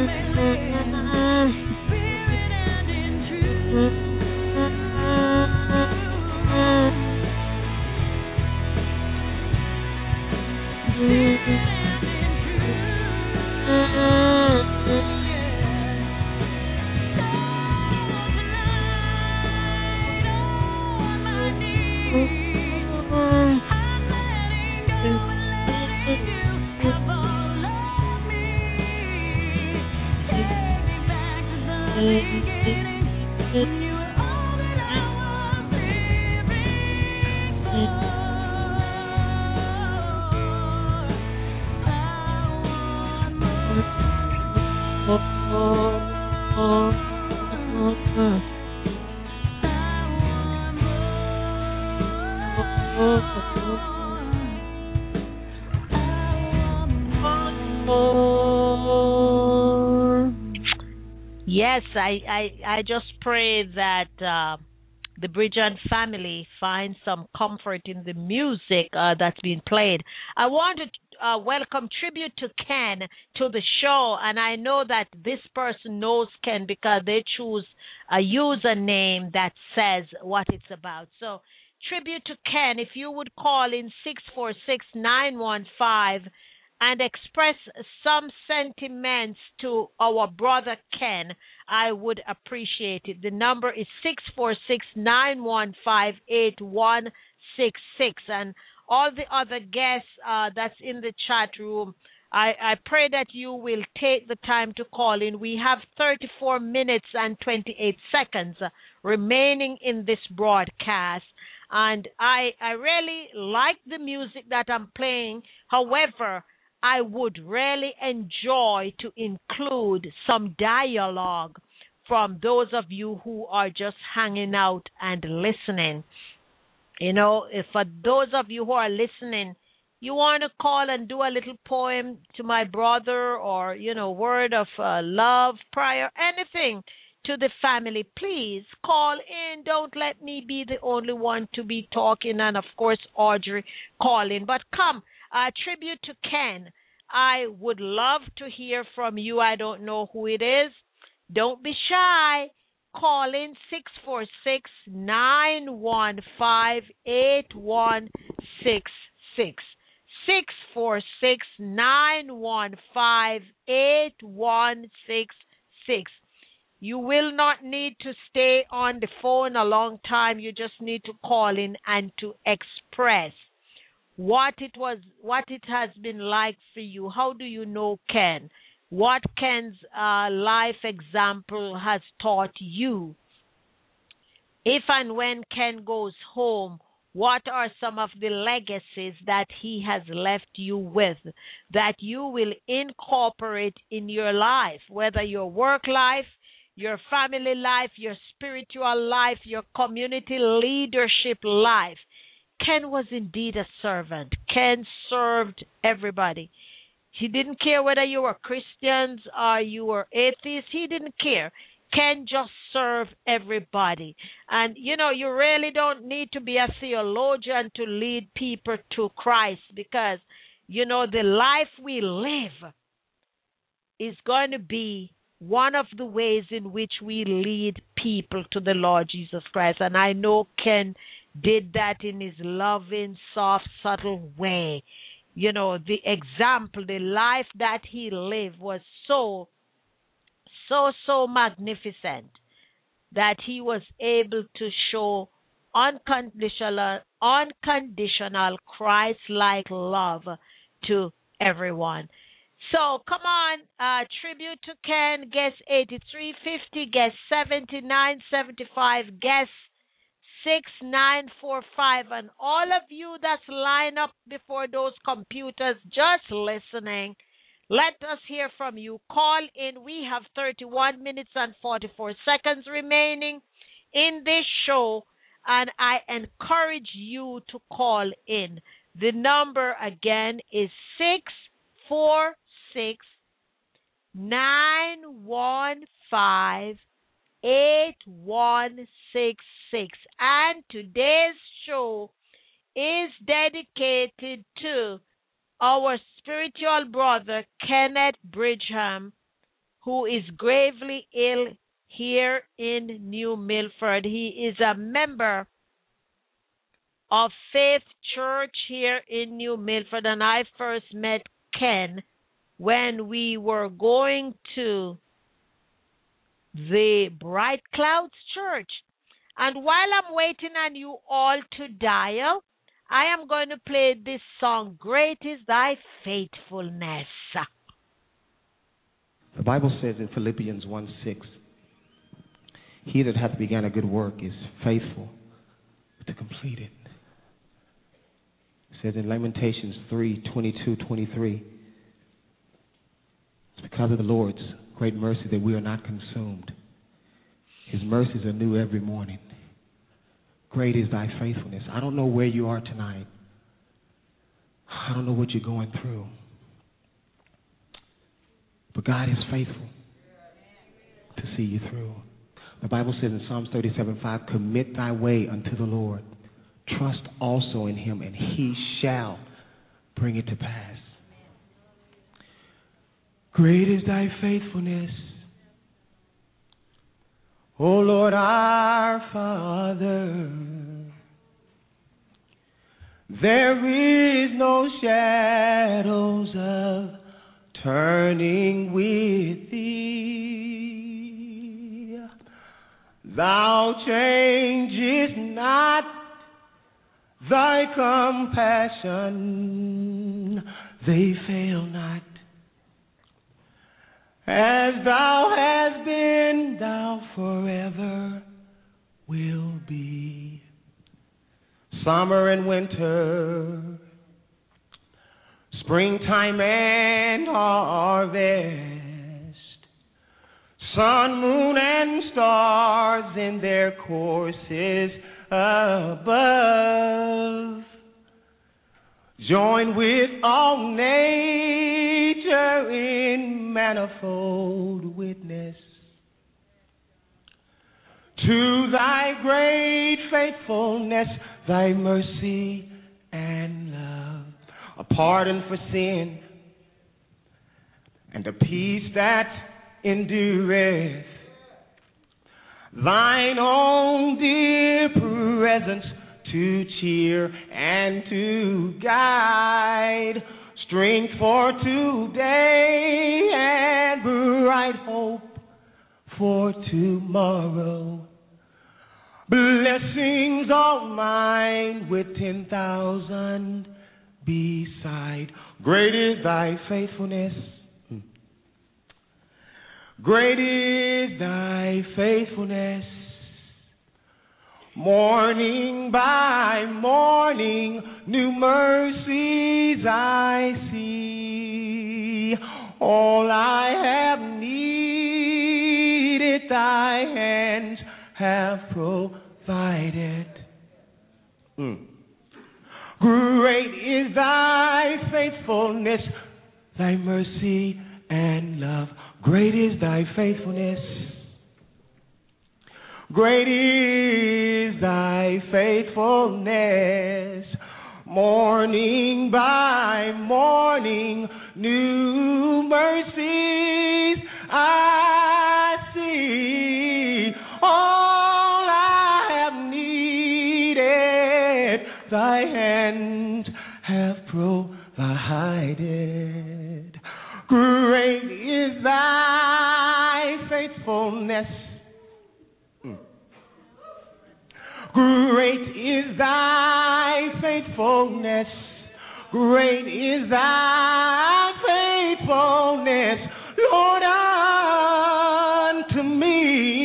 Yes, I, I, I just pray that uh, the Bridget family finds some comfort in the music uh, that's being played. I want to uh, welcome Tribute to Ken to the show, and I know that this person knows Ken because they choose a username that says what it's about. So, Tribute to Ken, if you would call in six four six, nine one five and express some sentiments to our brother Ken, I would appreciate it. The number is six four six, nine one five, eight one six six. And all the other guests uh, that's in the chat room, I, I pray that you will take the time to call in. We have thirty-four minutes and twenty-eight seconds remaining in this broadcast. And I, I really like the music that I'm playing. However, I would really enjoy to include some dialogue from those of you who are just hanging out and listening. You know, if for those of you who are listening, you want to call and do a little poem to my brother or, you know, word of uh, love, prayer, anything to the family, please call in. Don't let me be the only one to be talking. And, of course, Audrey calling. But come. Uh, tribute to Ken. I would love to hear from you. I don't know who it is. Don't be shy. Call in six four six, nine one five, eight one six six. six four six, nine one five, eight one six six. You will not need to stay on the phone a long time. You just need to call in and to express what it was, what it has been like for you. How do you know Ken? What Ken's uh, life example has taught you? If and when Ken goes home, what are some of the legacies that he has left you with that you will incorporate in your life, whether your work life, your family life, your spiritual life, your community leadership life? Ken was indeed a servant. Ken served everybody. He didn't care whether you were Christians or you were atheists. He didn't care. Ken just served everybody. And, you know, you really don't need to be a theologian to lead people to Christ because, you know, the life we live is going to be one of the ways in which we lead people to the Lord Jesus Christ. And I know Ken did that in his loving, soft, subtle way. You know, the example, the life that he lived was so, so, so magnificent that he was able to show unconditional, unconditional Christ-like love to everyone. So, come on, uh, tribute to Ken, guest eighty-three fifty, guest seventy-nine seventy-five, guest six nine four five, and all of you that's lined up before those computers just listening, let us hear from you. Call in. We have thirty-one minutes and forty-four seconds remaining in this show, and I encourage you to call in. The number again is six four six, nine one five, eight one six six. And today's show is dedicated to our spiritual brother Kenneth Bridgham, who is gravely ill here in New Milford. He is a member of Faith Church here in New Milford, and I first met Ken when we were going to the Bright Clouds Church. And while I'm waiting on you all to dial, I am going to play this song, Great is Thy Faithfulness. The Bible says in Philippians one six, he that hath begun a good work is faithful to complete it. It says in Lamentations three twenty-two twenty-three, it's because of the Lord's great mercy that we are not consumed. His mercies are new every morning. Great is thy faithfulness. I don't know where you are tonight. I don't know what you're going through. But God is faithful to see you through. The Bible says in Psalms thirty-seven five, commit thy way unto the Lord. Trust also in him, and he shall bring it to pass. Great is thy faithfulness, O Lord our Father. There is no shadows of turning with thee. Thou changest not, thy compassion, they fail not. As thou hast been, thou forever will be. Summer and winter, springtime and harvest, sun, moon, and stars in their courses above, join with all nature in manifold witness to thy great faithfulness, thy mercy and love, a pardon for sin, and a peace that endureth, thine own dear presence to cheer and to guide, strength for today and bright hope for tomorrow. Blessings all mine with ten thousand beside. Great is thy faithfulness. Great is thy faithfulness. Morning by morning, new mercies I see. All I have needed, thy hands have provided. Mm. Great is thy faithfulness, thy mercy and love. Great is thy faithfulness. Great is thy faithfulness. Morning by morning, new mercies I see. All I have needed, thy hands have provided. Great is thy faithfulness. Great is thy faithfulness. Great is thy faithfulness, Lord, unto me.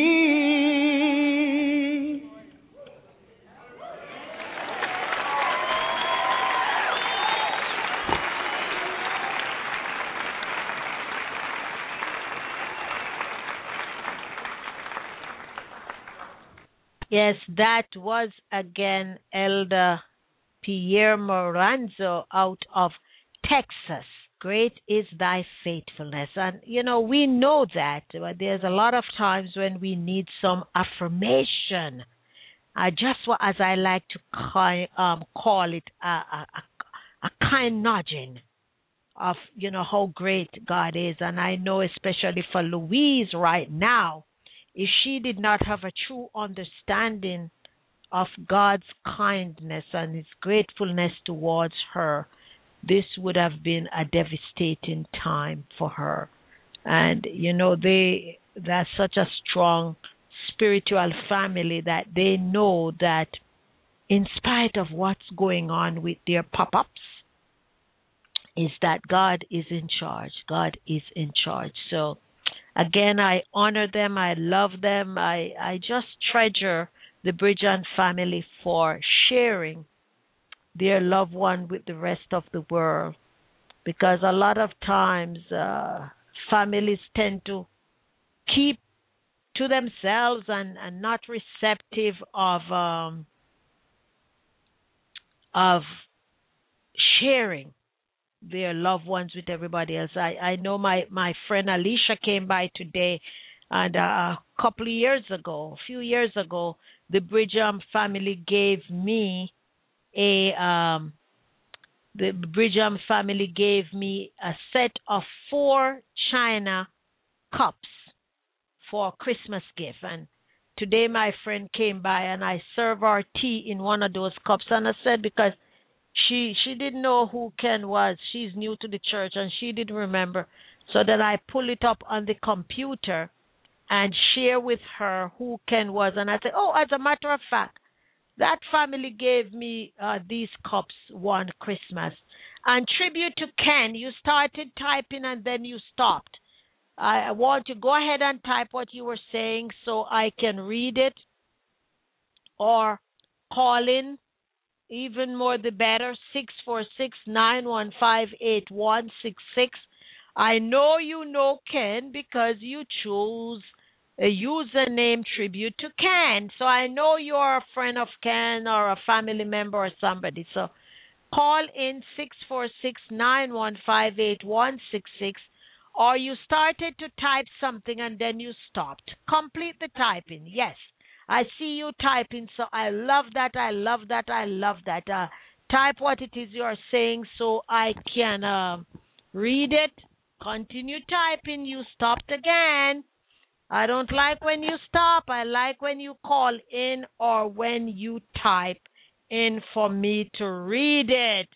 Yes, that was again Elder Pierre Moranzo out of Texas. Great is thy faithfulness. And, you know, we know that, but there's a lot of times when we need some affirmation. Uh, just what, as I like to call, um, call it, a, a, a kind nudging of, you know, how great God is. And I know especially for Louise right now, if she did not have a true understanding of God's kindness and his gratefulness towards her, this would have been a devastating time for her. And, you know, they that's such a strong spiritual family that they know that in spite of what's going on with their pop-ups, is that God is in charge. God is in charge. So, again, I honor them. I love them. I, I just treasure the Bridgen family for sharing their loved one with the rest of the world. Because a lot of times uh, families tend to keep to themselves and, and not receptive of um, of sharing their loved ones with everybody else. I, I know my, my friend Alicia came by today, and uh, a couple of years ago, a few years ago, the Bridgham family gave me a um, the Bridgham family gave me a set of four china cups for Christmas gift. And today my friend came by and I served her tea in one of those cups. And I said, because she she didn't know who Ken was. She's new to the church and she didn't remember. So then I pull it up on the computer and share with her who Ken was. And I said, oh, as a matter of fact, that family gave me uh, these cups one Christmas. And tribute to Ken, you started typing and then you stopped. I want you to go ahead and type what you were saying so I can read it, or call in, even more the better, six four six, nine one five, eight one six six. I know you know Ken because you chose a username tribute to Ken. So I know you're a friend of Ken or a family member or somebody. So call in six four six, nine one five, eight one six six. Or you started to type something and then you stopped. Complete the typing. Yes, I see you typing, so I love that, I love that, I love that. Uh, type what it is you're saying so I can uh, read it. Continue typing. You stopped again. I don't like when you stop. I like when you call in or when you type in for me to read it.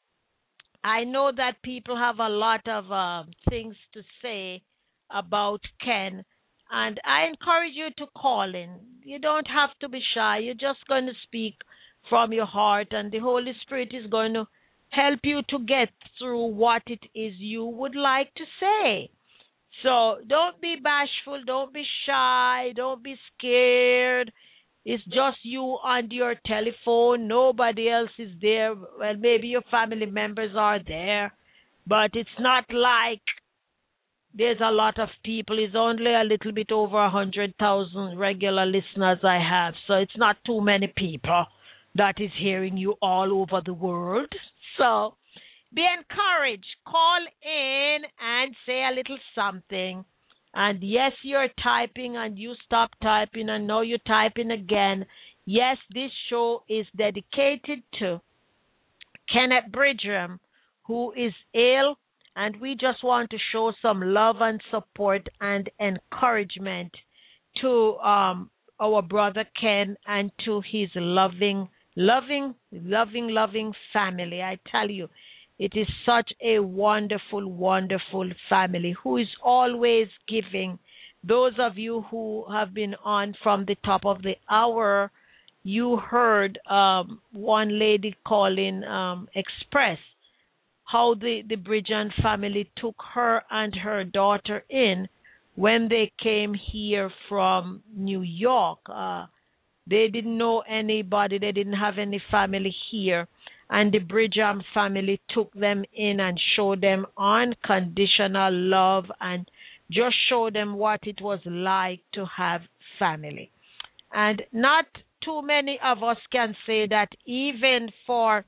I know that people have a lot of uh, things to say about Ken, and I encourage you to call in. You don't have to be shy. You're just going to speak from your heart, and the Holy Spirit is going to help you to get through what it is you would like to say. So don't be bashful. Don't be shy. Don't be scared. It's just you on your telephone. Nobody else is there. Well, maybe your family members are there, but it's not like there's a lot of people. It's only a little bit over one hundred thousand regular listeners I have, so it's not too many people that is hearing you all over the world. So be encouraged. Call in and say a little something. And yes, you're typing and you stop typing and now you're typing again. Yes, this show is dedicated to Kenneth Bridgham, who is ill, and we just want to show some love and support and encouragement to um, our brother Ken and to his loving, loving, loving, loving family. I tell you, it is such a wonderful, wonderful family who is always giving. Those of you who have been on from the top of the hour, you heard um, one lady calling um, express how the, the Bridgen family took her and her daughter in when they came here from New York. Uh, they didn't know anybody. They didn't have any family here. And the Bridgham family took them in and showed them unconditional love and just showed them what it was like to have family. And not too many of us can say that even for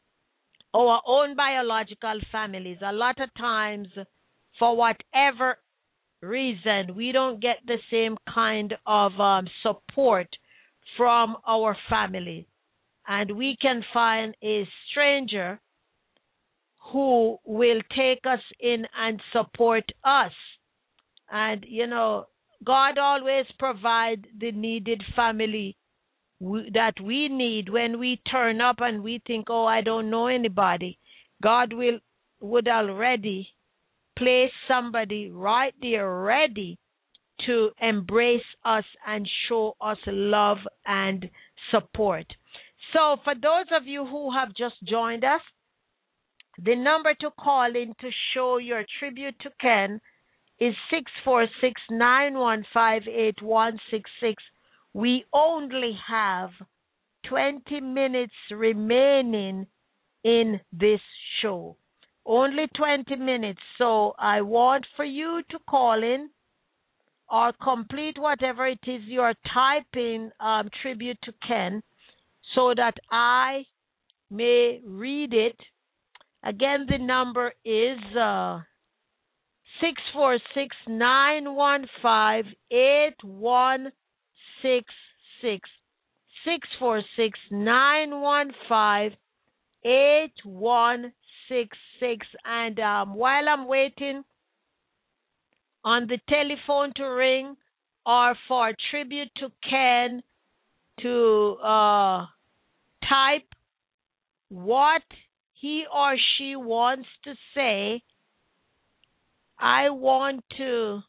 our own biological families, a lot of times, for whatever reason, we don't get the same kind of um, support from our family. And we can find a stranger who will take us in and support us. And, you know, God always provides the needed family w- that we need when we turn up and we think, oh, I don't know anybody. God will would already place somebody right there ready to embrace us and show us love and support. So for those of you who have just joined us, the number to call in to show your tribute to Ken is six four six, nine one five, eight one six six. We only have twenty minutes remaining in this show. Only twenty minutes. So I want for you to call in or complete whatever it is you're typing, um, tribute to Ken, so that I may read it. Again, the number is uh, six four six, nine one five, eight one six six. six four six, nine one five, eight one six six. And um, while I'm waiting on the telephone to ring or for tribute to Ken to uh, type what he or she wants to say, I want to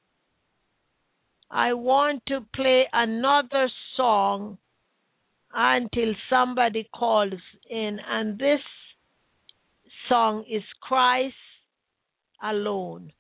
I want to play another song until somebody calls in, and this song is Christ Alone.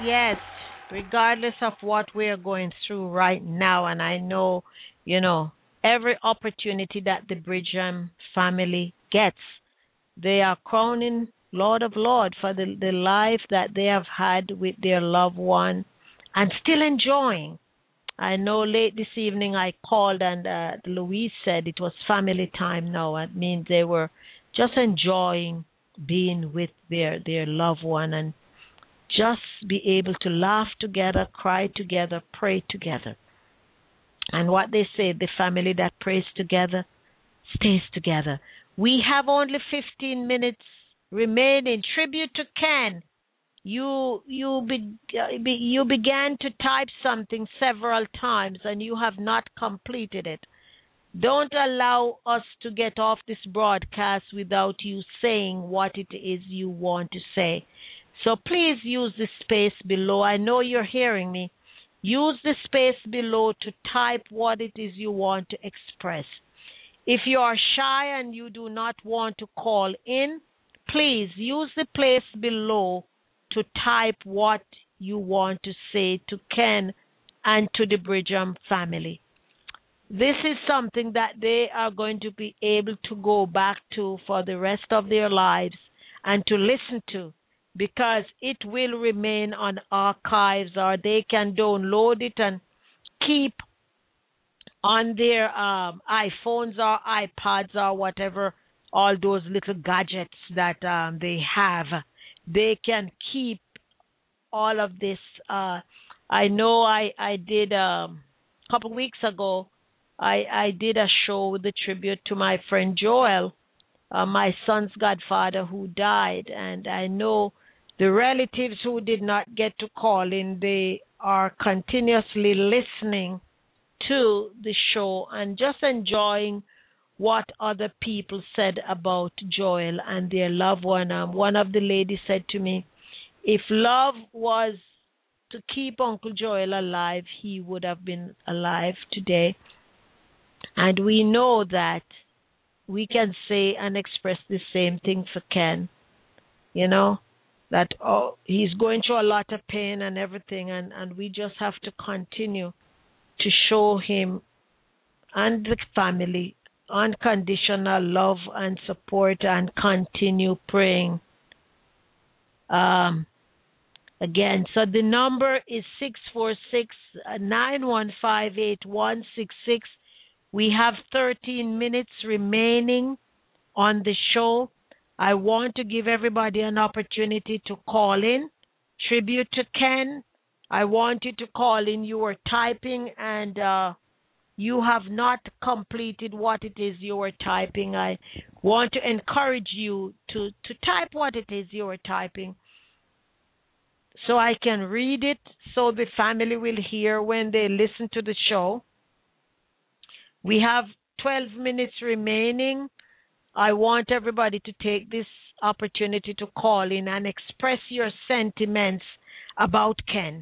yes, regardless of what we're going through right now, and I know, you know, every opportunity that the Bridgham family gets, they are crowning Lord of Lord for the, the life that they have had with their loved one and still enjoying. I know late this evening I called and uh, Louise said it was family time now. It means they were just enjoying being with their, their loved one and just be able to laugh together, cry together, pray together. And what they say, the family that prays together stays together. We have only fifteen minutes remaining. Tribute to Ken. You you be, uh, be, you began to type something several times and you have not completed it. Don't allow us to get off this broadcast without you saying what it is you want to say. So please use the space below. I know you're hearing me. Use the space below to type what it is you want to express. If you are shy and you do not want to call in, please use the place below to type what you want to say to Ken and to the Bridgham family. This is something that they are going to be able to go back to for the rest of their lives and to listen to, because it will remain on archives, or they can download it and keep on their um, iPhones or iPads or whatever, all those little gadgets that um, they have. They can keep all of this. Uh, I know I, I did um, a couple weeks ago, I, I did a show with a tribute to my friend Joel, uh, my son's godfather who died. And I know the relatives who did not get to call in, they are continuously listening to the show and just enjoying what other people said about Joel and their loved one. Um, one of the ladies said to me, if love was to keep Uncle Joel alive, he would have been alive today. And we know that we can say and express the same thing for Ken, you know, that oh, he's going through a lot of pain and everything, and, and we just have to continue to show him and the family unconditional love and support and continue praying. Um, again, so the number is six four six, nine one five, eight one six six. We have thirteen minutes remaining on the show. I want to give everybody an opportunity to call in. Tribute to Ken. I want you to call in. You are typing and uh, you have not completed what it is you are typing. I want to encourage you to, to type what it is you are typing so I can read it, so the family will hear when they listen to the show. We have twelve minutes remaining. I want everybody to take this opportunity to call in and express your sentiments about Ken.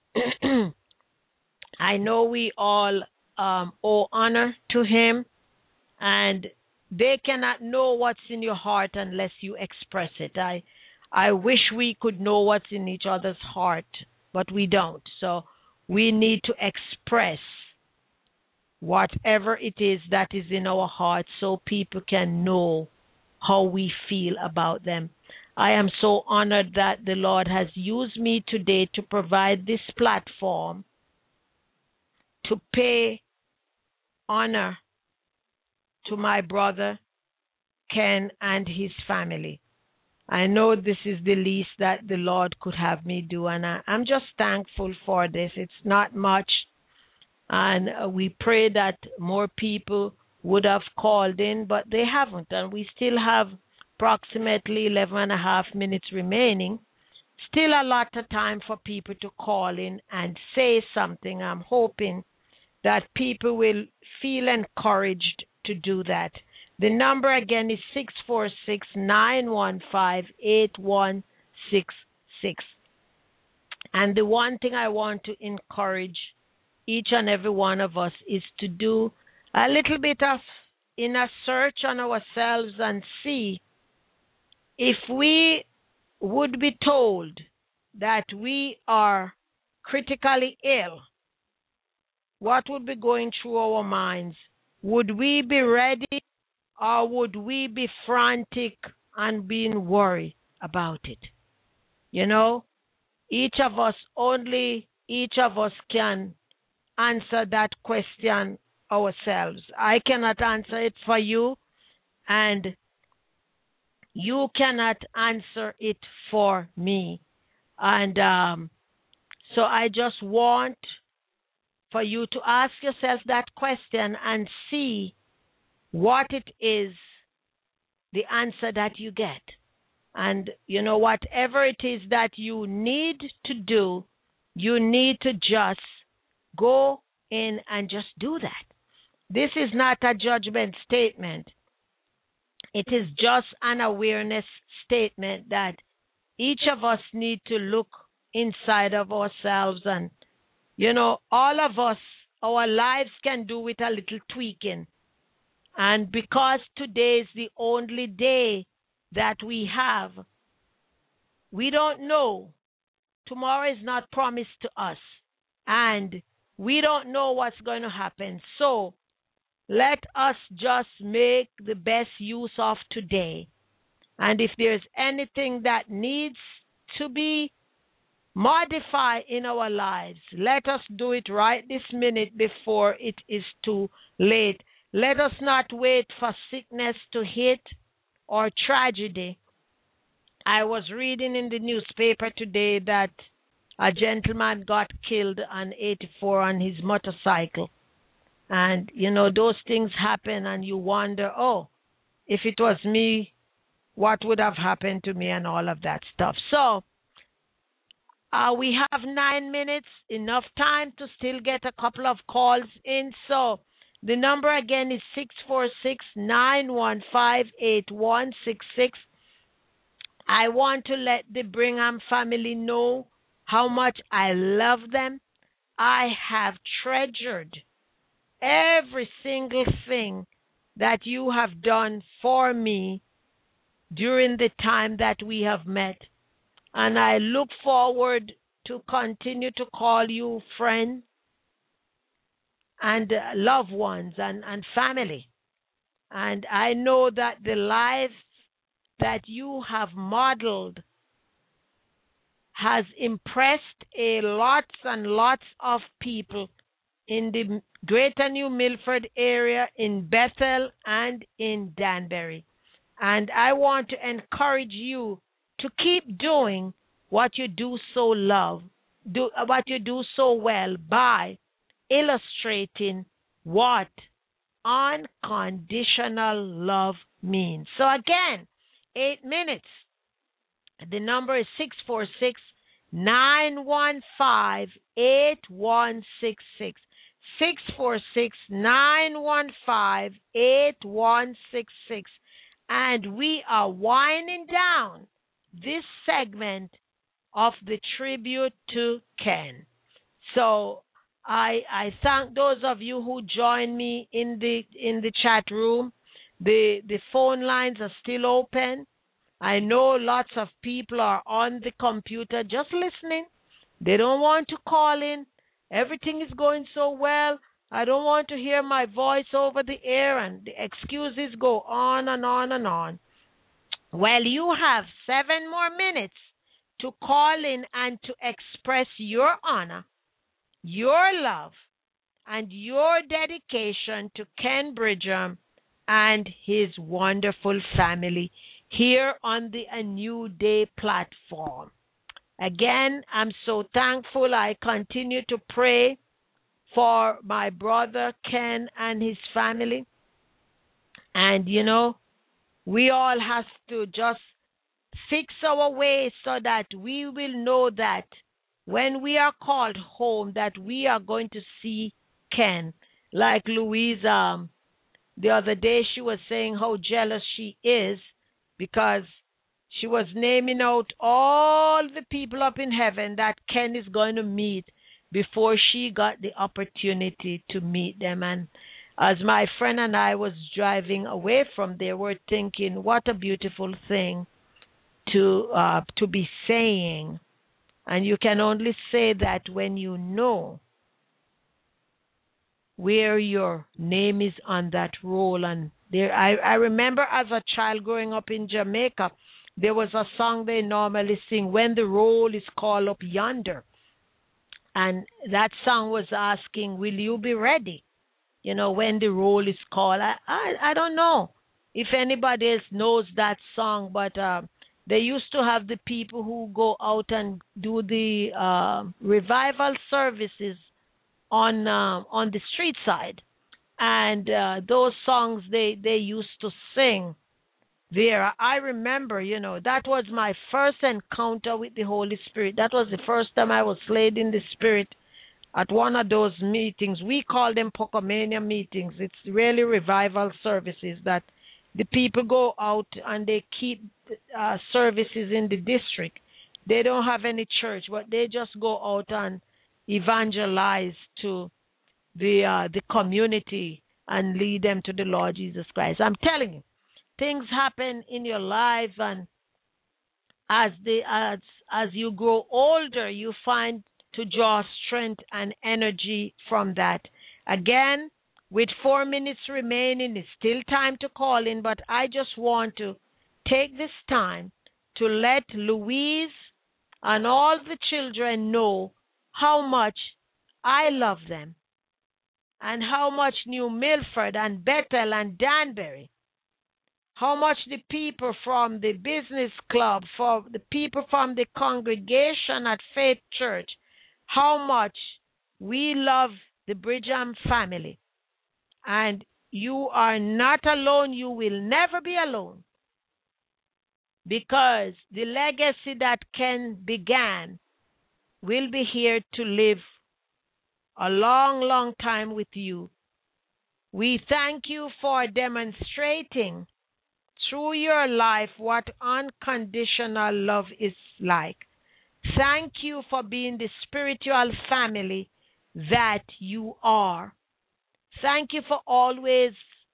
I know we all um, owe honor to him, and they cannot know what's in your heart unless you express it. I, I wish we could know what's in each other's heart, but we don't. So we need to express whatever it is that is in our hearts so people can know how we feel about them. I am so honored that the Lord has used me today to provide this platform to pay honor to my brother Ken and his family. I know this is the least that the Lord could have me do, and I, I'm just thankful for this. It's not much. And uh, we pray that more people would have called in, but they haven't. And we still have approximately eleven and a half minutes remaining. Still a lot of time for people to call in and say something. I'm hoping that people will feel encouraged to do that. The number again is six four six, nine one five, eight one six six. And the one thing I want to encourage each and every one of us is to do a little bit of inner search on ourselves and see if we would be told that we are critically ill, what would be going through our minds? Would we be ready, or would we be frantic and being worried about it? You know, each of us, only each of us can answer that question ourselves. I cannot answer it for you, and you cannot answer it for me. And um, so I just want for you to ask yourself that question and see what it is, the answer that you get. And, you know, whatever it is that you need to do, you need to just go in and just do that. This is not a judgment statement. It is just an awareness statement that each of us need to look inside of ourselves. And, you know, all of us, our lives can do with a little tweaking. And because today is the only day that we have, we don't know. Tomorrow is not promised to us. And we don't know what's going to happen. So let us just make the best use of today. And if there's anything that needs to be modified in our lives, let us do it right this minute before it is too late. Let us not wait for sickness to hit or tragedy. I was reading in the newspaper today that a gentleman got killed on eighty-four on his motorcycle. And, you know, those things happen and you wonder, oh, if it was me, what would have happened to me and all of that stuff. So uh, we have nine minutes, enough time to still get a couple of calls in. So the number again is six four six, nine one five, eight one six six. I want to let the Brigham family know how much I love them. I have treasured every single thing that you have done for me during the time that we have met. And I look forward to continue to call you friends and uh, loved ones and, and family. And I know that the life that you have modeled has impressed a lots and lots of people in the Greater New Milford area, in Bethel, and in Danbury. And I want to encourage you to keep doing what you do so love, do what you do so well by illustrating what unconditional love means. So again, eight minutes. The number is six four six, nine one five, eight one six six. six four six, nine one five, eight one six six. And we are winding down this segment of the tribute to Ken. So I I thank those of you who joined me in the in the chat room. The the phone lines are still open. I know lots of people are on the computer just listening. They don't want to call in. Everything is going so well. I don't want to hear my voice over the air, and the excuses go on and on and on. Well, you have seven more minutes to call in and to express your honor, your love, and your dedication to Ken Brigham and his wonderful family here on the A New Day platform. Again, I'm so thankful. I continue to pray for my brother Ken and his family. And, you know, we all have to just fix our ways so that we will know that when we are called home, that we are going to see Ken. Like Louise, um, the other day she was saying how jealous she is because she was naming out all the people up in heaven that Ken is going to meet before she got the opportunity to meet them. And as my friend and I was driving away from there, we're thinking, what a beautiful thing to uh, to be saying And you can only say that when you know where your name is on that roll. And there, I, I remember as a child growing up in Jamaica, there was a song they normally sing, "When the roll is called up yonder." And that song was asking, will you be ready? You know, when the roll is called. I, I, I don't know if anybody else knows that song, but uh, they used to have the people who go out and do the uh, revival services on uh, on the street side, and uh, those songs they they used to sing there. I remember, you know, that was my first encounter with the Holy Spirit. That was the first time I was led in the Spirit at one of those meetings. We call them Pocomania meetings. It's really revival services that the people go out and they keep uh, services in the district. They don't have any church, but they just go out and evangelize to the uh, the community and lead them to the Lord Jesus Christ. I'm telling you, things happen in your life, and as the as as you grow older, you find to draw strength and energy from that. Again, with four minutes remaining, it's still time to call in, but I just want to take this time to let Louise and all the children know how much I love them and how much New Milford and Bethel and Danbury, how much the people from the business club, for the people from the congregation at Faith Church, how much we love the Bridgham family. And you are not alone. You will never be alone, because the legacy that Ken began will be here to live a long, long time with you. We thank you for demonstrating through your life what unconditional love is like. Thank you for being the spiritual family that you are. Thank you for always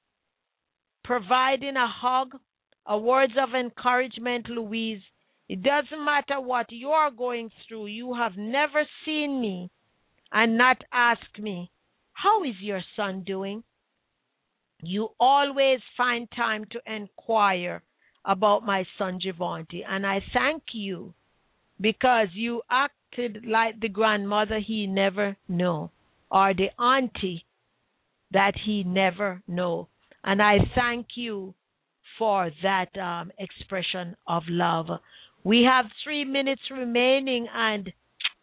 providing a hug, a words of encouragement, Louise. It doesn't matter what you're going through. You have never seen me and not asked me, how is your son doing? You always find time to inquire about my son Javonte, and I thank you because you acted like the grandmother he never knew, or the auntie that he never knew. And I thank you for that um, expression of love. We have three minutes remaining, and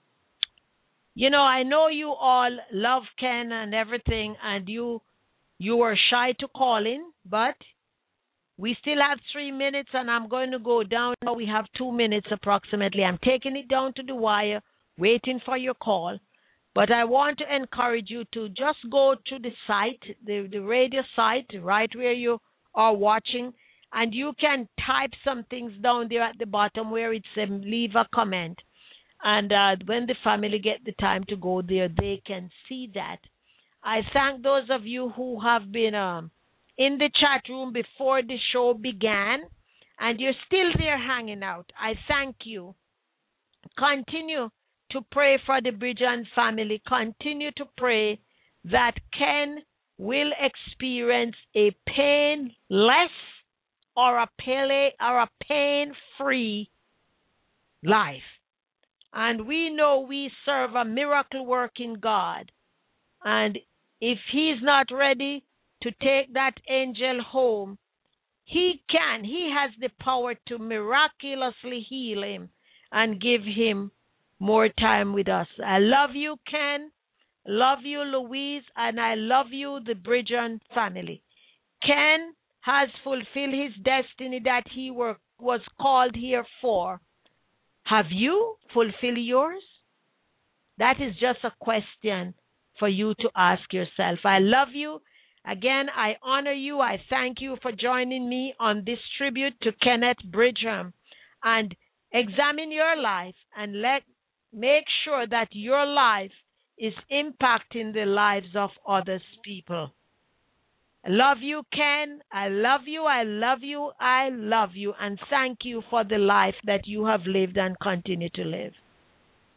you know, I know you all love Ken and everything, and you you were shy to call in, but we still have three minutes, and I'm going to go down. We have two minutes approximately. I'm taking it down to the wire, waiting for your call. But I want to encourage you to just go to the site, the, the radio site, right where you are watching, and you can type some things down there at the bottom where it says leave a comment. And uh, when the family get the time to go there, they can see that. I thank those of you who have been um, in the chat room before the show began, and you're still there hanging out. I thank you. Continue to pray for the Bridgham family. Continue to pray that Ken will experience a painless or a pain or a pain-free life. And we know we serve a miracle-working God. And if he's not ready to take that angel home, he can. He has the power to miraculously heal him and give him more time with us. I love you, Ken. Love you, Louise. And I love you, the Bridgham family. Ken has fulfilled his destiny that he were, was called here for. Have you fulfilled yours? That is just a question for you to ask yourself. I love you. Again, I honor you. I thank you for joining me on this tribute to Kenneth Bridgham. And examine your life and let make sure that your life is impacting the lives of others people. I love you, Ken. I love you. I love you. I love you. And thank you for the life that you have lived and continue to live.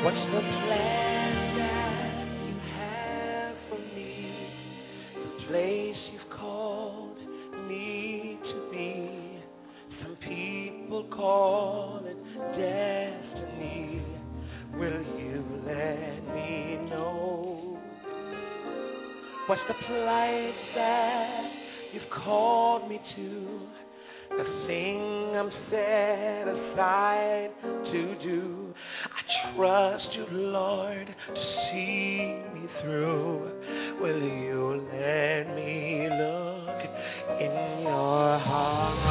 What's the plan that you have for me? The place you've called me to be. Some people call it destiny. Will you let me know? What's the place that you've called me to? The thing I'm set aside to do. I trust you, Lord, to see me through. Will you let me look in your heart?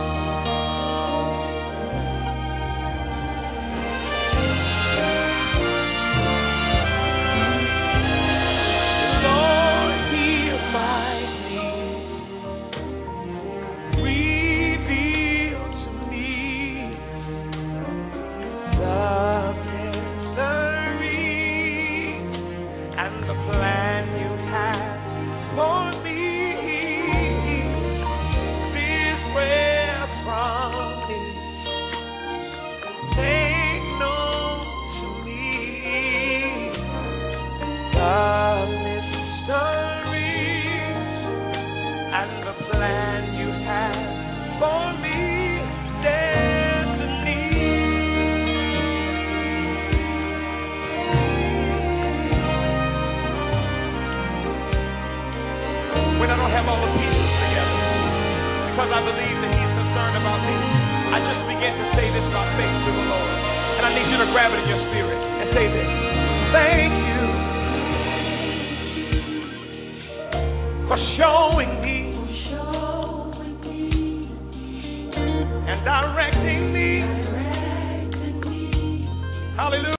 Lord, hear my plea. Reveal to me the and the plan you have for me. This prayer from me, make known to me the mystery and the plan you have for me. When I don't have all the pieces together, because I believe that He's concerned about me, I just begin to say this by faith to the Lord. And I need you to grab it in your spirit and say this. Thank you for showing me and directing me. Hallelujah.